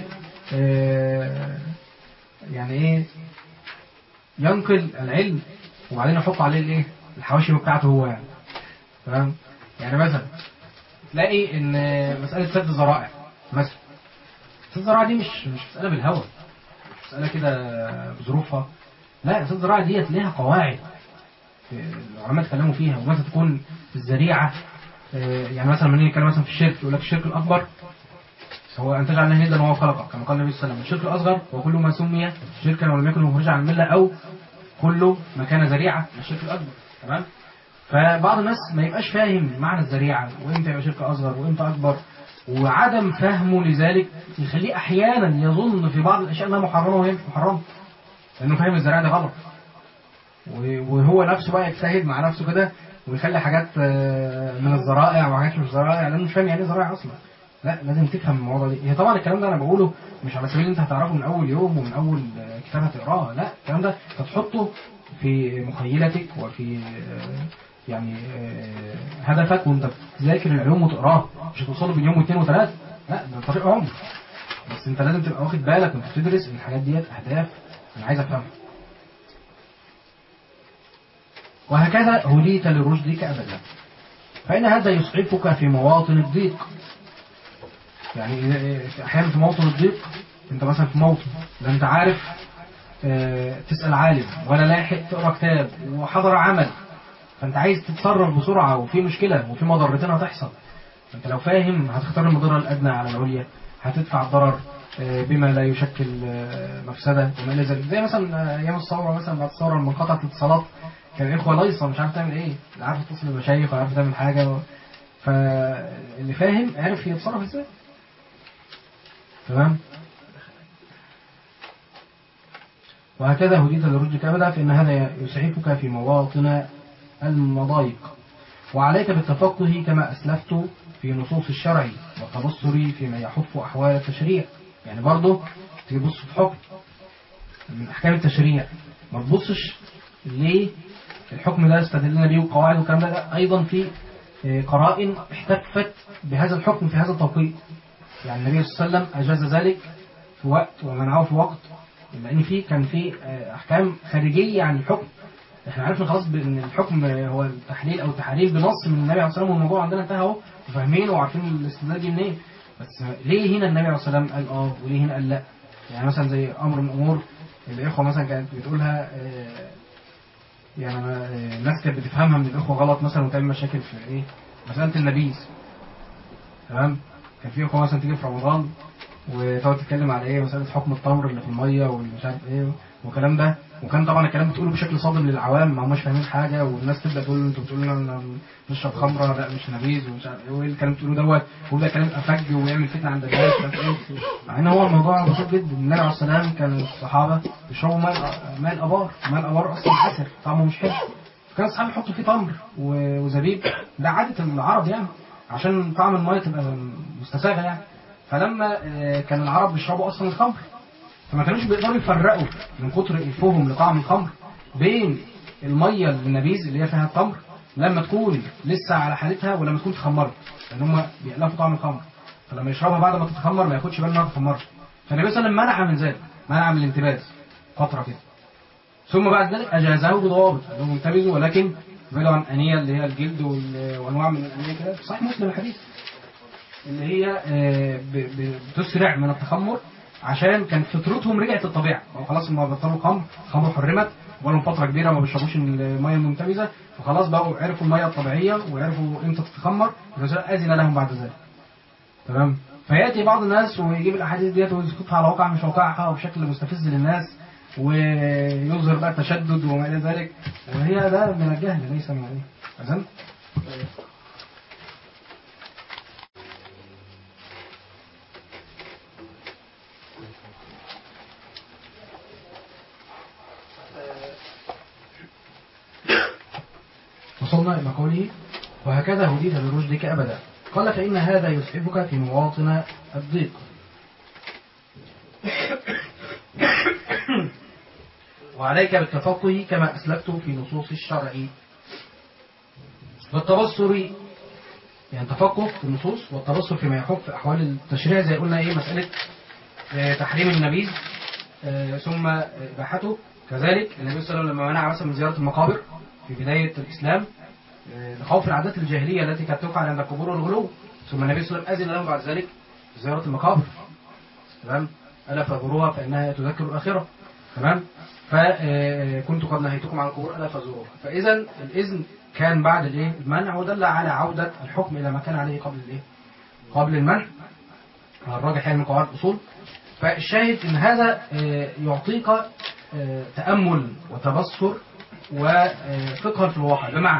يعني إيه ينقل العلم وبعدين يحط عليه الإيه الحواشي بتاعته هو يعني. تمام. يعني مثلا تلاقي إن مسألة سد الذرائع مثلا، سد الذرائع دي مش مش مسألة بالهوى، مش مسألة كده بظروفها، لا، سد الذرائع ديت ليها قواعد العلماء اتكلموا فيها. ومتى تكون الذريعة، يعني مثلا من يتكلم مثلا في الشرك يقول لك الشرك الأكبر هو أن تجعل الله ندا وهو خلقك، كما قال النبي صلى الله عليه وسلم. الشرك الأصغر هو كل ما سمي شركا ولم يكن مخرجا عن الملة، أو كل ما كان ذريعة الشرك الأكبر. تمام. فبعض الناس ما يبقاش فاهم معنى الذريعة وإمتى يبقى شرك أصغر وإمتى أكبر، وعدم فهمه لذلك يخليه أحيانا يظن في بعض الأشياء أنها محرمة وهي مش محرمة، لأنه فاهم الذريعة ده غلط، وهو نفسه بقى يجتهد مع نفسه كده ويخلي حاجات من الذرائع وحاجات مش ذرائع، لأنه مش فاهم يعني ايه ذرائع أصلا. لا، لازم تفهم الموضوع ده. هي طبعا الكلام ده أنا بقوله مش على سبيل أنت هتعرفه من أول يوم ومن أول كتاب هتقراه، لا، الكلام ده تحطه في مخيلتك وفي يعني هدفك وأنت تذاكر العلوم وتقراه. مش هتوصله بين يوم واثنين وثلاثة، لا، ده طريق عمر. بس أنت لازم تبقى واخد بالك وأنت بتدرس إن الحاجات ديت أهداف أنا عايز أفهمها. وهكذا هديت لرشدك أبدا، فإن هذا يسعفك في مواطن الضيق. يعني أحيانا في مواطن الضيق أنت مثلا في موطن لا أنت عارف اه تسأل عالم ولا لاحق تقرأ كتاب وحضر عمل، فأنت عايز تتصرف بسرعة وفي مشكلة وفي مضرتين هتحصل. فأنت لو فاهم هتختار المضرة الأدنى على العليا، هتدفع الضرر اه بما لا يشكل اه مفسدة وما إلى ذلك. زي مثلا أيام الثورة، مثلا بعد الثورة لما انقطعت الاتصالات كان إخوة لايصة مش عارف تعمل إيه، لا عارف تتصل بالمشايخ ولا عارف تعمل حاجة و... فاللي فاهم عارف يتصرف إزاي. تمام. وهكذا هديت لرشدك أبدا، فإن هذا يسعفك في مواطن المضايق. وعليك بالتفقه كما أسلفت في نصوص الشرع والتبصر فيما يحف أحوال التشريع. يعني برضه تبص في حكم من أحكام التشريع ما تبصش ليه الحكم ده استدلنا بيه وقواعد والكلام ده، أيضا في قرائن احتفت بهذا الحكم في هذا التوقيت. يعني النبي صلى الله عليه وسلم أجاز ذلك في وقت ومنعه في وقت، لأن فيه كان في أحكام خارجية عن الحكم. احنا عرفنا خلاص بأن الحكم هو التحليل أو التحريم بنص من النبي عليه الصلاة والسلام، والموضوع عندنا انتهى اهو وفاهمين وعارفين الاستدلال دي منين. بس ليه هنا النبي عليه الصلاة والسلام قال اه وليه هنا قال لا؟ يعني مثلا زي أمر من الأمور اللي الإخوة مثلا كانت بتقولها، يعني الناس كانت بتفهمها من الإخوة غلط مثلا وتعمل مشاكل في إيه مسألة النبيذ. تمام. كان في إخوة مثلا تيجي في رمضان وتقعد تتكلم على إيه مسألة حكم التمر اللي في المية واللي مش عارف إيه والكلام ده، وكان طبعا الكلام بتقوله بشكل صادم للعوام ما هماش فاهمين حاجة، والناس تبدأ تقول انتوا بتقولوا لنا نشرب خمرة، لا مش نبيذ ومش عارف ايه وايه الكلام بتقولوه دوت، ويبدأ كلام افج ويعمل فتنة عند الناس مش عارف ايه. مع ان هو الموضوع بسيط جدا. النبي عليه الصلاة والسلام كان الصحابة بيشربوا ماء ماء الابار، ماء الابار اصلا عسر طعمه مش حلو، كان الصحابة يحطوا فيه تمر وزبيب، ده عادة العرب يعني عشان طعم الماء تبقى مستساغة يعني. فلما كان العرب بيشربوا اصلا الخمر فما كانوش بيقدروا يفرقوا من كتر الفهم لطعم الخمر بين الميه النبيذ اللي هي فيها التمر لما تكون لسه على حالتها ولما تكون اتخمرت، لان هم بيألفوا طعم الخمر، فلما يشربها بعد ما تتخمر ما ياخدش باله انها اتخمرت. فالنبي صلى الله عليه وسلم منع من ذلك، منع من الانتباذ فتره كده، ثم بعد ذلك اجازه بضوابط انهم ينتبذوا، ولكن بعيدوا عن انيه اللي هي الجلد وانواع من الانيه كده. صحيح مسلم الحديث اللي هي بتسرع من التخمر، عشان كانت فطرتهم رجعت الطبيعه، خلاص هم بطلوا خمر، خمر حرمت بقالهم فتره كبيره ما بيشربوش الميه المنتبذه، فخلاص بقوا عرفوا الميه الطبيعيه وعرفوا امتى تتخمر، اذن لهم بعد ذلك. تمام. فياتي بعض الناس ويجيب الاحاديث ديت ويسقطها على واقع مش واقعها وبشكل مستفز للناس، ويظهر بقى التشدد وما الى ذلك، وهي ده من الجهل ليس من ايه اذن. وصلنا إلى قوله وهكذا هديت برشدك أبدا. قال فإن هذا يسعفك في مواطن الضيق. وعليك بالتفقه كما أسلفت في نصوص الشرع والتبصر، يعني تفقه في النصوص والتبصر فيما يحب في أحوال التشريع، زي قلنا إيه مسألة تحريم النبيذ ثم إباحته. كذلك النبي صلى الله عليه وسلم لما منع مثلا من زيارة المقابر في بداية الإسلام لخوف العادات الجاهلية التي كانت تفعل عند القبور والغلو، ثم النبي صلى الله عليه وسلم أذن لهم بعد ذلك زيارة المقابر. تمام. ألا فزوروها فإنها تذكر الآخرة. تمام. فكنت قد نهيتكم عن القبور ألا فزوروها. فإذا الإذن كان بعد الإيه المنع، ودل على عودة الحكم إلى ما كان عليه قبل الإيه قبل المنع، الراجح يعني من قواعد الأصول. فالشاهد إن هذا يعطيك تأمل وتبصر وفقها في الواقع. بمعنى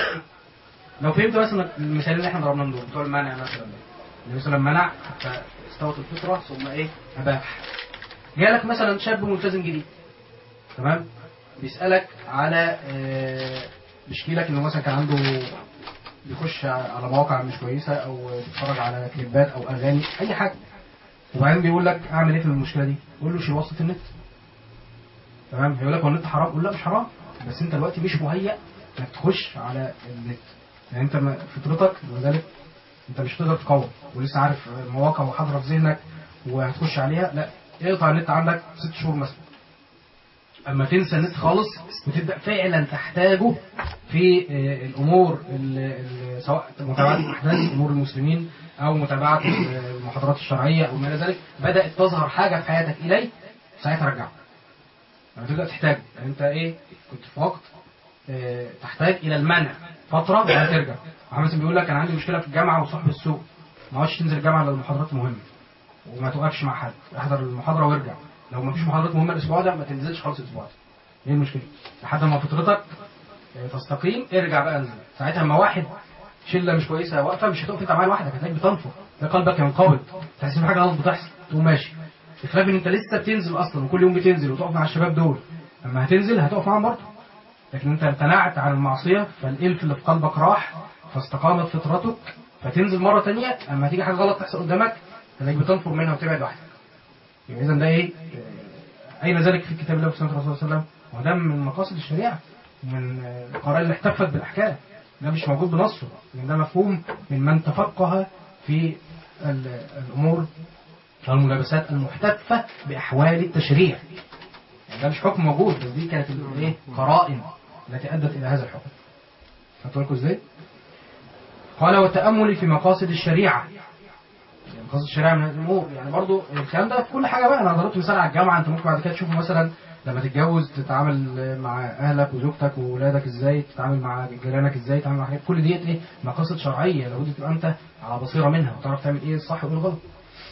لو فهمت مثلا المثالين اللي احنا ضربناهم دول بتوع المنع، مثلا النبي صلى الله عليه وسلم منع فاستوت الفطره ثم ايه اباح. جالك مثلا شاب ملتزم جديد، تمام، بيسالك على اه بيشكي لك انه مثلا كان عنده بيخش على مواقع مش كويسه او بيتفرج على كليبات او اغاني اي حاجه، وبعدين بيقول لك اعمل ايه في المشكله دي؟ قول له شيل وصله النت. تمام. هيقول لك هو النت حرام؟ قول لا مش حرام، بس انت دلوقتي مش مهيأ انك تخش على النت، يعني انت فطرتك وذلك انت مش هتقدر تقاوم ولسه عارف المواقع وحاضره في ذهنك وهتخش عليها. لا، اقطع النت عندك ست شهور مثلا، اما تنسى النت خالص وتبدا فعلا تحتاجه في الامور سواء متابعه الاحداث امور المسلمين او متابعه المحاضرات الشرعيه او ما الى ذلك، بدات تظهر حاجه في حياتك اليه، ساعتها رجعه لما تبدا تحتاج. يعني انت ايه كنت في وقت اه تحتاج الى المنع فتره وبعدين ترجع. محمد بيقول لك انا عندي مشكله في الجامعه وصاحب السوق، ما عادش تنزل الجامعه لو المحاضرات مهمه وما توقفش مع حد، احضر المحاضره وارجع، لو ما فيش محاضرات مهمه الاسبوع ده ما تنزلش خالص الاسبوع ده. ايه المشكله؟ لحد ما فطرتك تستقيم ارجع بقى انزل. ساعتها اما واحد شله مش كويسه واقفه مش هتقف انت معاه لوحدك، هتلاقيك بتنفض، تلاقي قلبك ينقبض، تحس ان حاجه غلط بتحصل تقوم ماشي. بخلاف ان انت لسه بتنزل اصلا وكل يوم بتنزل وتقف مع الشباب دول، لما هتنزل هتقف معاهم برضه، لكن انت امتنعت عن المعصيه فالالف اللي في قلبك راح فاستقامت فطرتك، فتنزل مره ثانيه اما تيجي حاجه غلط تحصل قدامك هتلاقيك بتنفر منها وتبعد واحده. يبقى اذا ده ايه؟ اين ذلك في كتاب الله وسنه الرسول صلى الله عليه وسلم؟ وده من مقاصد الشريعه، من القرائن اللي احتفت بالاحكام، ده مش موجود بنصه، لان ده مفهوم من من تفقه في الامور والملابسات المحتفه باحوال التشريع. يعني ده مش حكم موجود، بس دي كانت الايه قرائن التي ادت الى هذا الحكم. هتقول لكم ازاي؟ قال والتامل في مقاصد الشريعه، يعني مقاصد الشريعه من هذه الامور، يعني برضو الكلام ده في كل حاجه بقى. انا ضربت مثال على الجامعه، انت ممكن بعد كده تشوفه مثلا لما تتجوز تتعامل مع اهلك وزوجتك واولادك ازاي، تتعامل مع جيرانك ازاي، تتعامل مع حاجات، كل ديت ايه مقاصد شرعيه لابد تبقى انت على بصيره منها وتعرف تعمل ايه الصح وايه الغلط.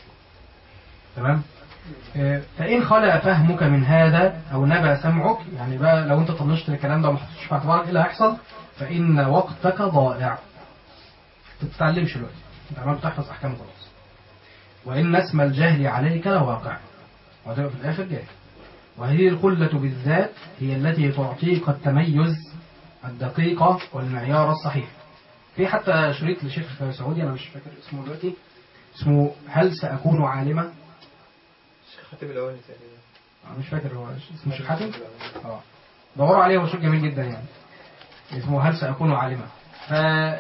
تمام. فإن خلأ فهمك من هذا أو نبى سمعك، يعني بقى لو أنت طنشت الكلام ده وما حطيتش في اعتبارك إيه اللي هيحصل، فإن وقتك ضائع، ما تتعلمش دلوقتي، أنت عمال بتحفظ أحكام خلاص. وإن اسم الجهل عليك لواقع، وهتبقى في الآخر جاهل. وهذه القلة بالذات هي التي تعطيك التميز الدقيق والمعيار الصحيح. في حتى شريط لشيخ سعودي أنا مش فاكر اسمه دلوقتي، اسمه هل سأكون عالما؟ خاتم الأواني تقريبا، مش فاكر هو اسمه شيخ حاتم. اه دوروا عليه، هو شيء جميل جدا يعني، اسمه هل سأكون عالما. ف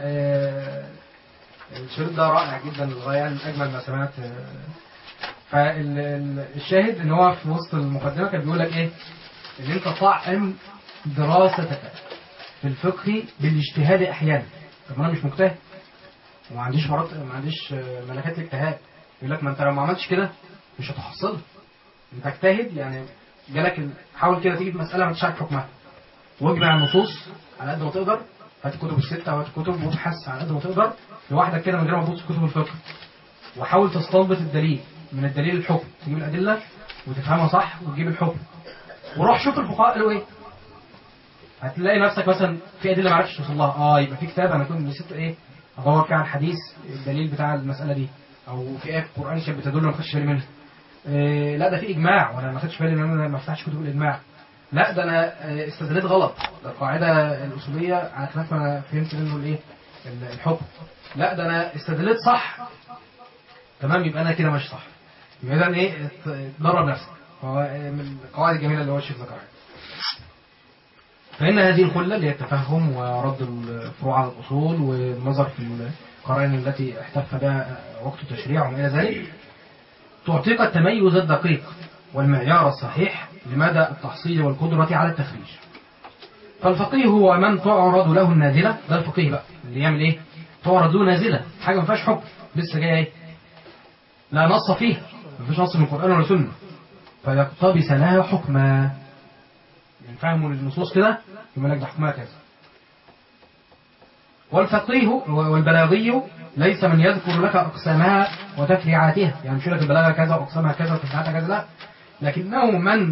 الشريط ده رائع جدا للغاية، من أجمل ما سمعت. فالشاهد إن هو في وسط المقدمة كان بيقول لك إيه؟ إن أنت طعم دراستك في الفقه بالاجتهاد أحيانا. طب أنا مش مجتهد وما عنديش مرات، ما عنديش ملكات الاجتهاد. يقول لك ما أنت لو ما عملتش كده مش هتحصلها. أنت اجتهد يعني، جالك ال... حاول كده تيجي في مسألة ما انتش عارف حكمها، واجمع النصوص على قد ما تقدر، هات الكتب الستة وهات الكتب وابحث على قد ما تقدر لوحدك كده من غير ما تبص في كتب الفقه، وحاول تستنبط الدليل من الدليل الحكم، تجيب الأدلة وتفهمها صح وتجيب الحكم، وروح شوف الفقهاء قالوا ايه. هتلاقي نفسك مثلا في أدلة ما عرفتش توصل لها، اه يبقى في كتاب انا كنت نسيت ايه ادور فيه على الحديث الدليل بتاع المسألة دي، او في ايه في القرآن كانت بتدل ما خدتش بالي منها. إيه لا ده في اجماع وانا ما خدتش بالي ان انا ما افتحش كتب الاجماع. لا ده انا استدليت غلط، ده القاعده الاصوليه على خلاف ما انا فهمت منه الايه الحكم. لا ده انا استدليت صح، تمام، يبقى انا كده ماشي صح. يبقى اذا ايه تدرب نفسك. هو من القواعد الجميله اللي هو الشيخ ذكرها. فان هذه الخله اللي هي التفهم ورد الفروع على الاصول والنظر في القرائن التي احتف بها وقت التشريع وما الى ذلك، تعطيك التميز الدقيق والمعيار الصحيح لمدى التحصيل والقدرة على التخريج. فالفقيه هو من تعرض له النازلة، ده الفقيه بقى اللي يعمل ايه؟ تعرض له نازلة، حاجة ما فيهاش حكم لسه جايه ايه؟ لا نص فيها، ما فيش نص من القرآن ولا سنة، فيقتبس لها حكما، يعني فهموا للنصوص كده يقول لك ده حكمها كذا. والفقيه والبلاغي ليس من يذكر لك أقسامها وتفريعاتها، يعني مش يقول لك البلاغة كذا وأقسامها كذا وتفريعاتها كذا، لا، لكنه من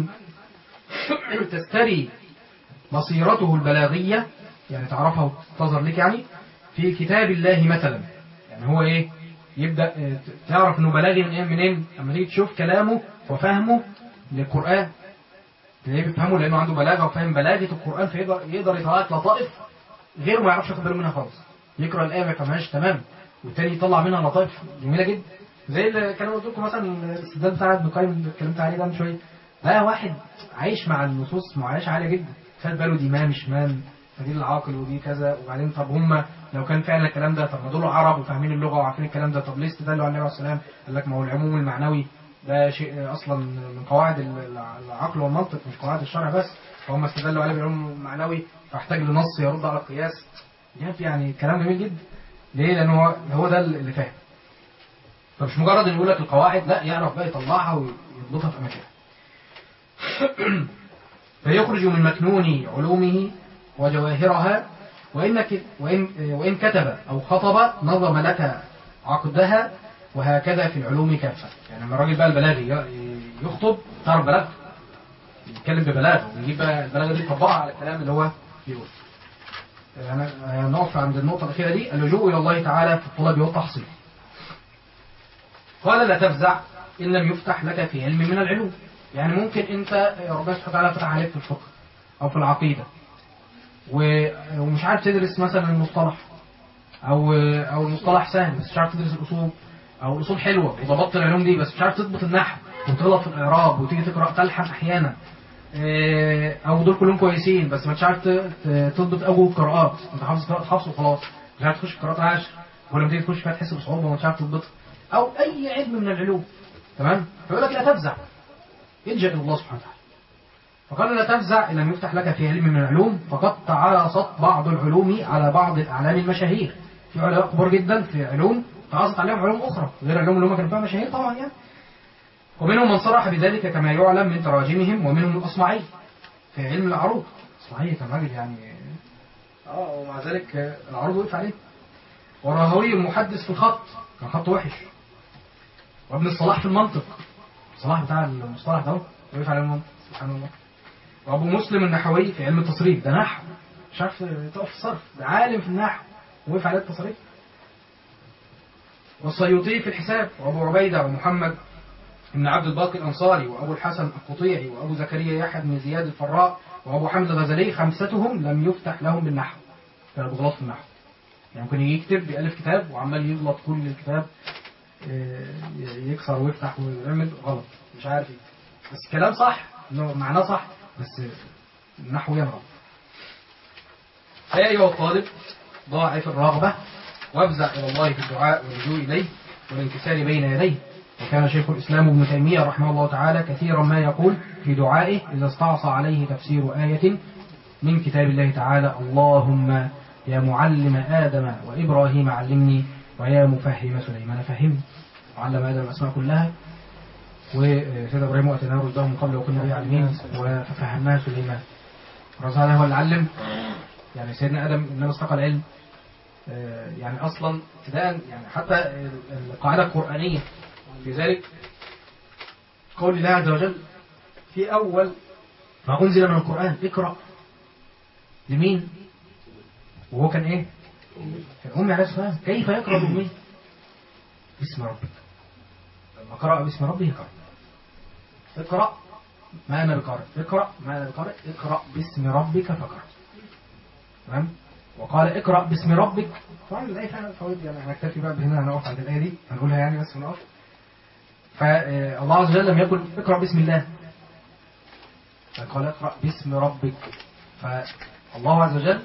تستري بصيرته البلاغية، يعني تعرفها وتظهر لك يعني في كتاب الله مثلا. يعني هو ايه؟ يبدأ تعرف انه بلاغي من ايه منين؟ اما تيجي تشوف كلامه وفهمه للقرآن تلاقيه بيفهمه لانه عنده بلاغة وفهم بلاغة القرآن، فيقدر يقدر يطلع لك لطائف غير ما يعرفش ياخد باله منها خالص. يقرأ الآية ما يفهمهاش تمام والتاني يطلع منها لطائف جميلة جدا، زي اللي كانوا قلت لكم مثلا الاستدلال بتاع ابن القيم اللي اتكلمت عليه ده من شويه. ده واحد عايش مع النصوص معايشه عاليه جدا، خد باله دي ما مش مان، فدي العاقل ودي كذا، وبعدين طب هم لو كان فعلا الكلام ده، طب ما دول عرب وفاهمين اللغه وعارفين الكلام ده، طب ليه استدلوا على النبي عليه السلام؟ قال لك ما هو العموم المعنوي ده شيء اصلا من قواعد العقل والمنطق مش قواعد الشرع بس، فهم استدلوا عليه بالعموم المعنوي فاحتاج لنص يرد على القياس. يعني كلام جميل جدا. ليه؟ لانه هو ده اللي فاهم. فمش مجرد ان يقول لك القواعد، لا يعرف بقى يطلعها ويضبطها في اماكنها. فيخرج من مكنون علومه وجواهرها، وإنك وإن, وإن كتب أو خطب نظم لك عقدها، وهكذا في العلوم كافة. يعني لما الراجل بقى البلاغي يخطب تعرف بلاغته، يتكلم ببلاغه ويجيب بقى البلاغه دي يطبقها على الكلام اللي هو بيقول. هنقف عند النقطة الأخيرة دي، اللجوء إلى الله تعالى في الطلب والتحصيل. قال لا تفزع إن لم يفتح لك في علم من العلوم. يعني ممكن أنت ربنا سبحانه وتعالى فتح عليك في الفقه أو في العقيدة ومش عارف تدرس مثلا المصطلح، أو أو المصطلح سهل بس مش عارف تدرس الأصول، أو الأصول حلوة وضبطت العلوم دي بس مش عارف تضبط النحو وتغلط في الإعراب وتيجي تقرأ تلحن أحيانا، أو دول كلهم كويسين بس مش عارف تضبط أوجه القراءات، أنت حافظ قراءة حفص وخلاص مش عارف تخش في قراءة العشر، ولما تيجي تخش فيها تحس بصعوبة ومش عارف تضبطها، أو أي علم من العلوم، تمام؟ فيقول لك لا تفزع، الجأ إلى الله سبحانه وتعالى. فقال لا تفزع إن لم يفتح لك في علم من العلوم، فقد تعاصت بعض العلوم على بعض الأعلام المشاهير. في علماء كبار جدا في علوم تعاصت عليهم علوم أخرى غير العلوم اللي هم كانوا فيها مشاهير طبعا يعني. ومنهم من صرح بذلك كما يعلم من تراجمهم، ومنهم الأصمعي في علم العروض. الأصمعي كان راجل يعني اه ومع ذلك العروض وقف عليه. وراهوي المحدث في الخط كان خطه وحش. وابن الصلاح في المنطق، الصلاح بتاع المصطلح ده وقف عليه المنطق سبحان الله. وابو مسلم النحوي في علم التصريف، ده نحو مش عارف تقف في الصرف، ده عالم في النحو وقف عليه التصريف. والسيوطي في الحساب، وابو عبيده ومحمد ابن عبد الباقي الانصاري، وابو الحسن القطيعي، وابو زكريا يحيى بن زياد الفراء، وابو حمد الغزالي، خمستهم لم يفتح لهم بالنحو، كانوا بغلط في النحو. يعني ممكن يكتب بألف كتاب وعمال يغلط كل الكتاب، يكسر ويفتح ويعمل غلط مش عارف ايه، بس الكلام صح انه معناه صح بس النحو ينغم. فيا أيها الطالب ضاعف الرغبة وابزع إلى الله في الدعاء واللجوء إليه والانكسار بين يديه. وكان شيخ الإسلام ابن تيمية رحمه الله تعالى كثيرا ما يقول في دعائه إذا استعصى عليه تفسير آية من كتاب الله تعالى: اللهم يا معلم آدم وإبراهيم علمني ويا مفهم سليمان فهمني. وعلم آدم الأسماء كلها، وسيدنا إبراهيم وأتيناه رشده من قبل وكنا به عالمين ففهمناه سليمان. الرسول هو اللي علم، يعني سيدنا آدم إنما استقى العلم يعني أصلا ابتداء، يعني حتى القاعدة القرآنية في ذلك قول الله عز وجل في أول ما أنزل من القرآن: اقرأ. لمين؟ وهو كان إيه؟ كان أمي عليه السلام. كيف يقرأ لأمي؟ باسم ربك. لما قرأ باسم ربه يقرأ. اقرأ ما أنا بقارئ، اقرأ ما أنا بقارئ، اقرأ باسم ربك فقرأ. تمام؟ وقال اقرأ باسم ربك. طبعا الآية فيها فوائد، يعني هنكتفي بقى بهنا، هنقف عند الآية دي هنقولها يعني بس ونقف. فالله عز وجل لم يقل اقرأ باسم الله، فقال اقرأ باسم ربك. فالله عز وجل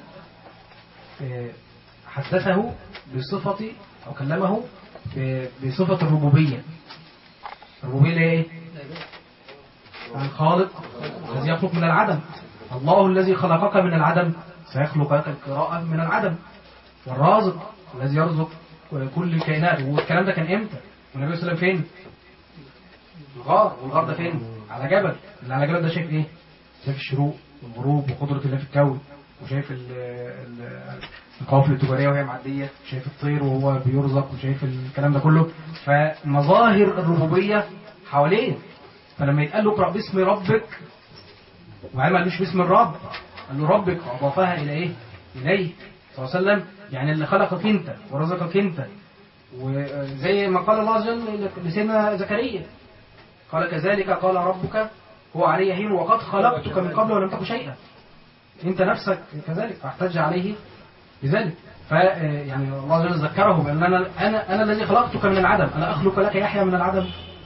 حدثه بصفة أو كلمه بصفة الربوبية. الربوبية ايه؟ الخالق الذي يخلق من العدم. الله الذي خلقك من العدم سيخلق لك القراءة من العدم. والرازق الذي يرزق كل الكائنات. والكلام ده كان امتى؟ والنبي صلى الله عليه وسلم فين؟ الغار. والغار ده فين؟ على جبل. اللي على جبل ده شايف ايه؟ شايف الشروق والغروب وقدرة الله في الكون، وشايف القوافل التجارية وهي معدية، شايف الطير وهو بيرزق، وشايف الكلام ده كله. فمظاهر الربوبية حواليه. فلما يتقال له اقرأ باسم ربك، وعلم قالوش باسم الرب، قال له ربك، وأضافها إلى إيه؟ إليه صلى الله عليه وسلم. يعني اللي خلقك أنت ورزقك أنت. وزي ما قال الله عز وجل لسيدنا زكريا قال كذلك قال ربك هو علي هين وقد خلقتك من قبل ولم تك شيئا. أنت نفسك كذلك، فاحتج عليه بذلك. فيعني الله عز وجل ذكره بأن أنا, أنا, أنا الذي خلقتك من العدم، أنا أخلق لك يحيى من العدم.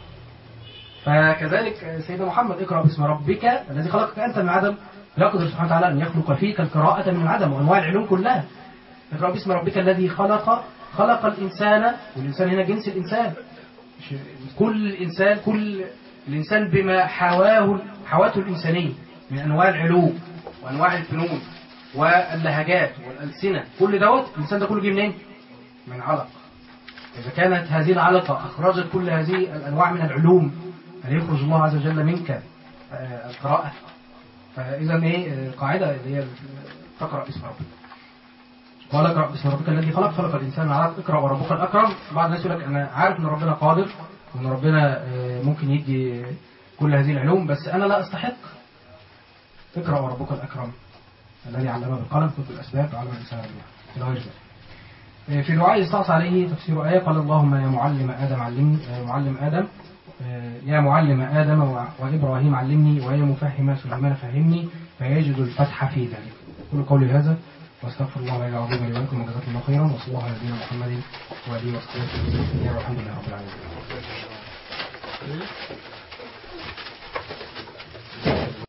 فكذلك سيدنا محمد اقرأ باسم ربك الذي خلقك أنت من العدم. يقدر سبحانه وتعالى أن يخلق فيك القراءة من العدم وأنواع العلوم كلها. اقرأ باسم ربك الذي خلق خلق الإنسان. والإنسان هنا جنس الإنسان، كل الإنسان، كل الإنسان بما حواه حواته الإنسانية من أنواع العلوم وأنواع الفنون واللهجات والألسنة. كل دوت الإنسان ده كله جه منين؟ من علق. إذا كانت هذه العلقة أخرجت كل هذه الأنواع من العلوم، هل يخرج الله عز وجل منك القراءة؟ فإذا إيه قاعدة اللي هي تقرأ باسم ربك. قال اقرأ باسم ربك الذي خلق خلق الإنسان من علق. اقرأ وربك الأكرم. بعض الناس يقول لك أنا عارف إن ربنا قادر وإن ربنا ممكن يدي كل هذه العلوم، بس أنا لا أستحق. اقرأ وربك الأكرم الذي علم بالقلم خذ بالأسباب وعلم الإنسان بالله. في دعاء استعصى عليه تفسير آية قال اللهم يا معلم آدم علمني، يا معلم آدم يا معلم آدم وإبراهيم علمني ويا مفهم سليمان فهمني، فيجد الفتح في ذلك. كل قولي هذا واستغفر الله العظيم لي ولكم وجزاكم الله خيرا، وصلى الله على نبينا محمد وآله وصحبه وسلم والحمد لله رب العالمين.